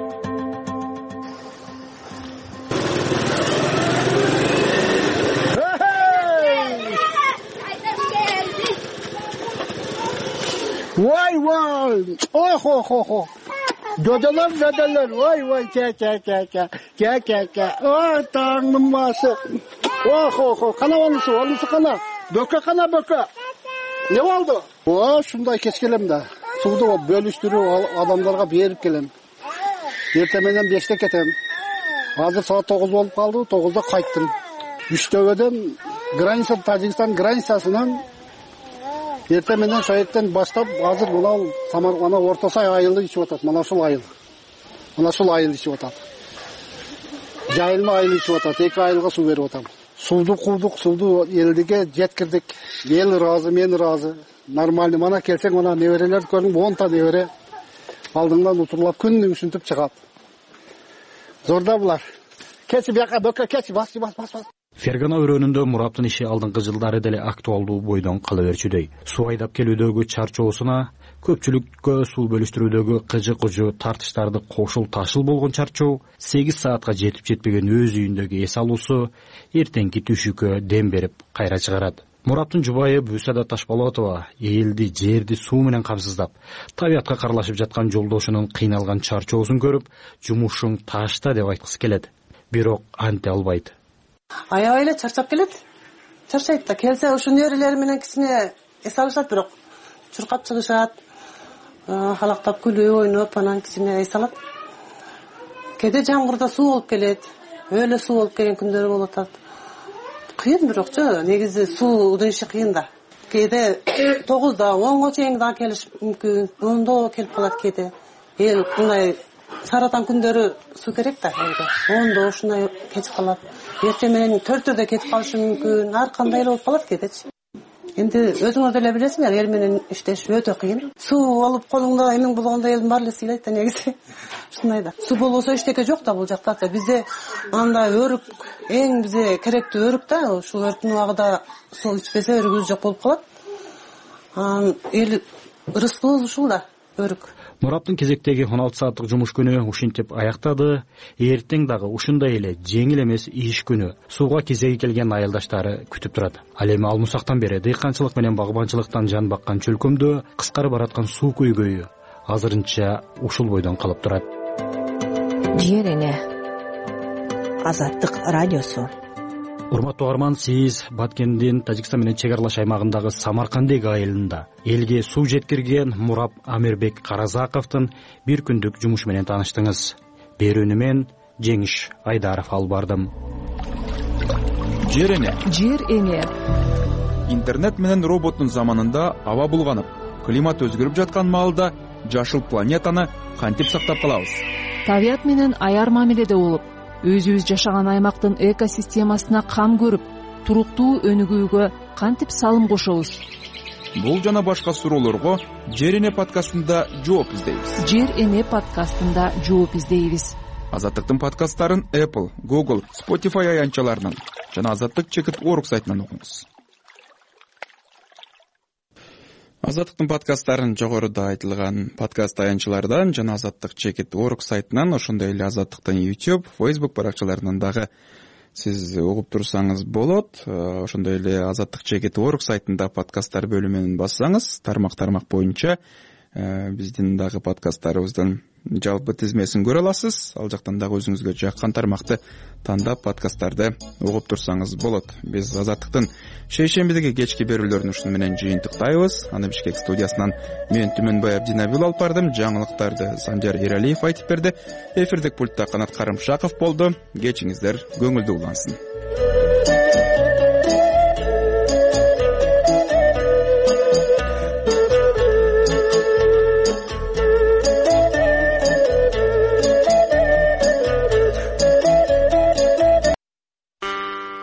Vay vay, oh oh oh oh, dödeler dödeler, vay vay, ke ke ke ke, ke ke ke, oh Tanrım bası, oh oh oh, kana onusu, onusu kana, böke kana böke, ne oldu? Oh, şunday keskelem de, suudu bölüştürüp adamlarga berip kelem. Ertemenden beşte ketem, hazır saat dokuz olup kaldı, dokuzda kayttım. Üçtöbeden, granisa, Tacikistan granisasынан Ertemenden Şahit'ten başlap hazır buna Samarkanda Ortasay ayıldı içip atat. Mana şul ayıl. Mana şul ayıl içip atat. Jayılma ayıl içip atat. Eki ayılga su verip atam. Suudu kurduk, suudu eldiге жеткирдик. El razı, men razı. Normalde mana kelseң mana nevereler көрүң, он ta nevere. Алдыңдан утурлап күнүң ушинтип чыгат. Зорда булар. Keçи бияка бөкө keçи бас бас бас бас. Фергана өрөөнүндө Мураптын иши алдыңкы жылдары деле актуалдуу бойдон кала берчүдөй. Суу айдап келүүдөгү чарчоосуна, көпчүлүккө суу бөлүштүрүүдөгү кыжы-кыжы тартыштарды кошул ташыл болгон чарчоо, сегиз саатка жетип жетпеген өз үйүндөгү эс алуусу эртеңки түшүккө дем берип кайра чыгарат. Мураптын жубайы Бүйсада Ташболотова элди, жерди суу менен камсыздап, табиятка карлашып жаткан жолдошунун кыйналган чарчоосун көрүп, жумушуң ташта деп айткысы келет. Бирок анте албайт. Аябай эле чарчап келет. Чарчайт да, келсе ушул нерелери менен кичине эс алышат, бирок чуркап чыгышат, халактап күлүп ойноп, анан кичине эс алат. Кээде жамгырда суу болуп келет, өлө суу болуп келген күндөрү болуп атат. Кыйын, бирокчу негизи суунун иши кыйын да. Кээде тогузда, онго чейин да келиш мүмкүн, ондо келип калат кээде. Эл мындай саратан күндөрү суу керек да, ондо ушундай кетип калат. Эртең менен төрттөрдө кетип калышы мүмкүн, ар кандай эле болуп калат кээдечи. Энди өзүңөр деле билесиңер, эл менен иштеш өтө кыйын. Суу алып колуңда эмең болгондо элдин баары эле сыйлайт да негизи. Ушундай да. Суу болбосо эчтеке жок да бул жакта. Бизде андай өрүк, эң бизге керектүү өрүк да, ушул өрүктүн убагында суу ичпесе өрүгүбүз жок болуп калат. Анан эл ырыскыбыз ушул да, өрүк. Мураптын кезектеги он алты сааттык жумуш күнү ушинтип аяктады. Эртең дагы ушундай эле жеңил эмес иш күнү сууга кезеги келген айылдаштары күтүп турат. Ал эми алмусактан бери дыйканчылык менен багбанчылыктан жан баккан чөлкөмдө кыскарып бараткан суу көйгөйү азырынча ушул бойдон калып турат. Жер эне Азаттык радиосу. Урматтуу угарман, сиз Баткендин Тажикстан менен чек аралаш аймагындагы Самаркандек айылында элге суу жеткирген Мурап Амирбек Каразаковдун бир күндүк жумушу менен тааныштыңыз. Берүүнү мен Жеңиш Айдаров алып бардым. жер эне жер эне интернет менен роботтун заманында аба булганып, климат өзгөрүп жаткан маалда жашыл планетаны кантип сактап калабыз? табият менен аяр мамиледе болуп, өзүбүз жашаган аймактын экосистемасына кам көрүп, туруктуу өнүгүүгө кантип салым кошобуз? Бул жана башка суроолорго Жер эне подкастында жооп издейбиз. Жер эне подкастында жооп издейбиз. Азаттыктын подкасттарын Apple, Google, Spotify аянтчаларынан жана азаттык чекит точка орг сайтынан окуңуз. Азаттыктын подкасттарын жогоруда айтылган подкаст аянтчалардан жана азаттык чекит точка орг сайтынан, ошондой эле азаттыктын YouTube, Facebook баракчаларынан дагы сиз угуп турсаңыз болот. Ошондой эле азаттык чекит точка орг сайтында подкасттар бөлүмүн бассаңыз, тармак-тармак боюнча биздин дагы подкасттарыбыздын жалпы тизмесин көрө аласыз. Ал жактан дагы өзүңүзгө жаккан тармакты тандап подкасттарды угуп турсаңыз болот. Биз азаттыктын шейшембидеги кечки берүүлөрүн ушуну менен жыйынтыктайбыз. Аны Бишкек студиясынан мен Түмөнбай Абдинабил алып бардым. Жаңылыктарды Санжар Эралиев айтып берди. Эфирдик пультта Канат Карымшаков болду. Кечиңиздер көңүлдүү улансын.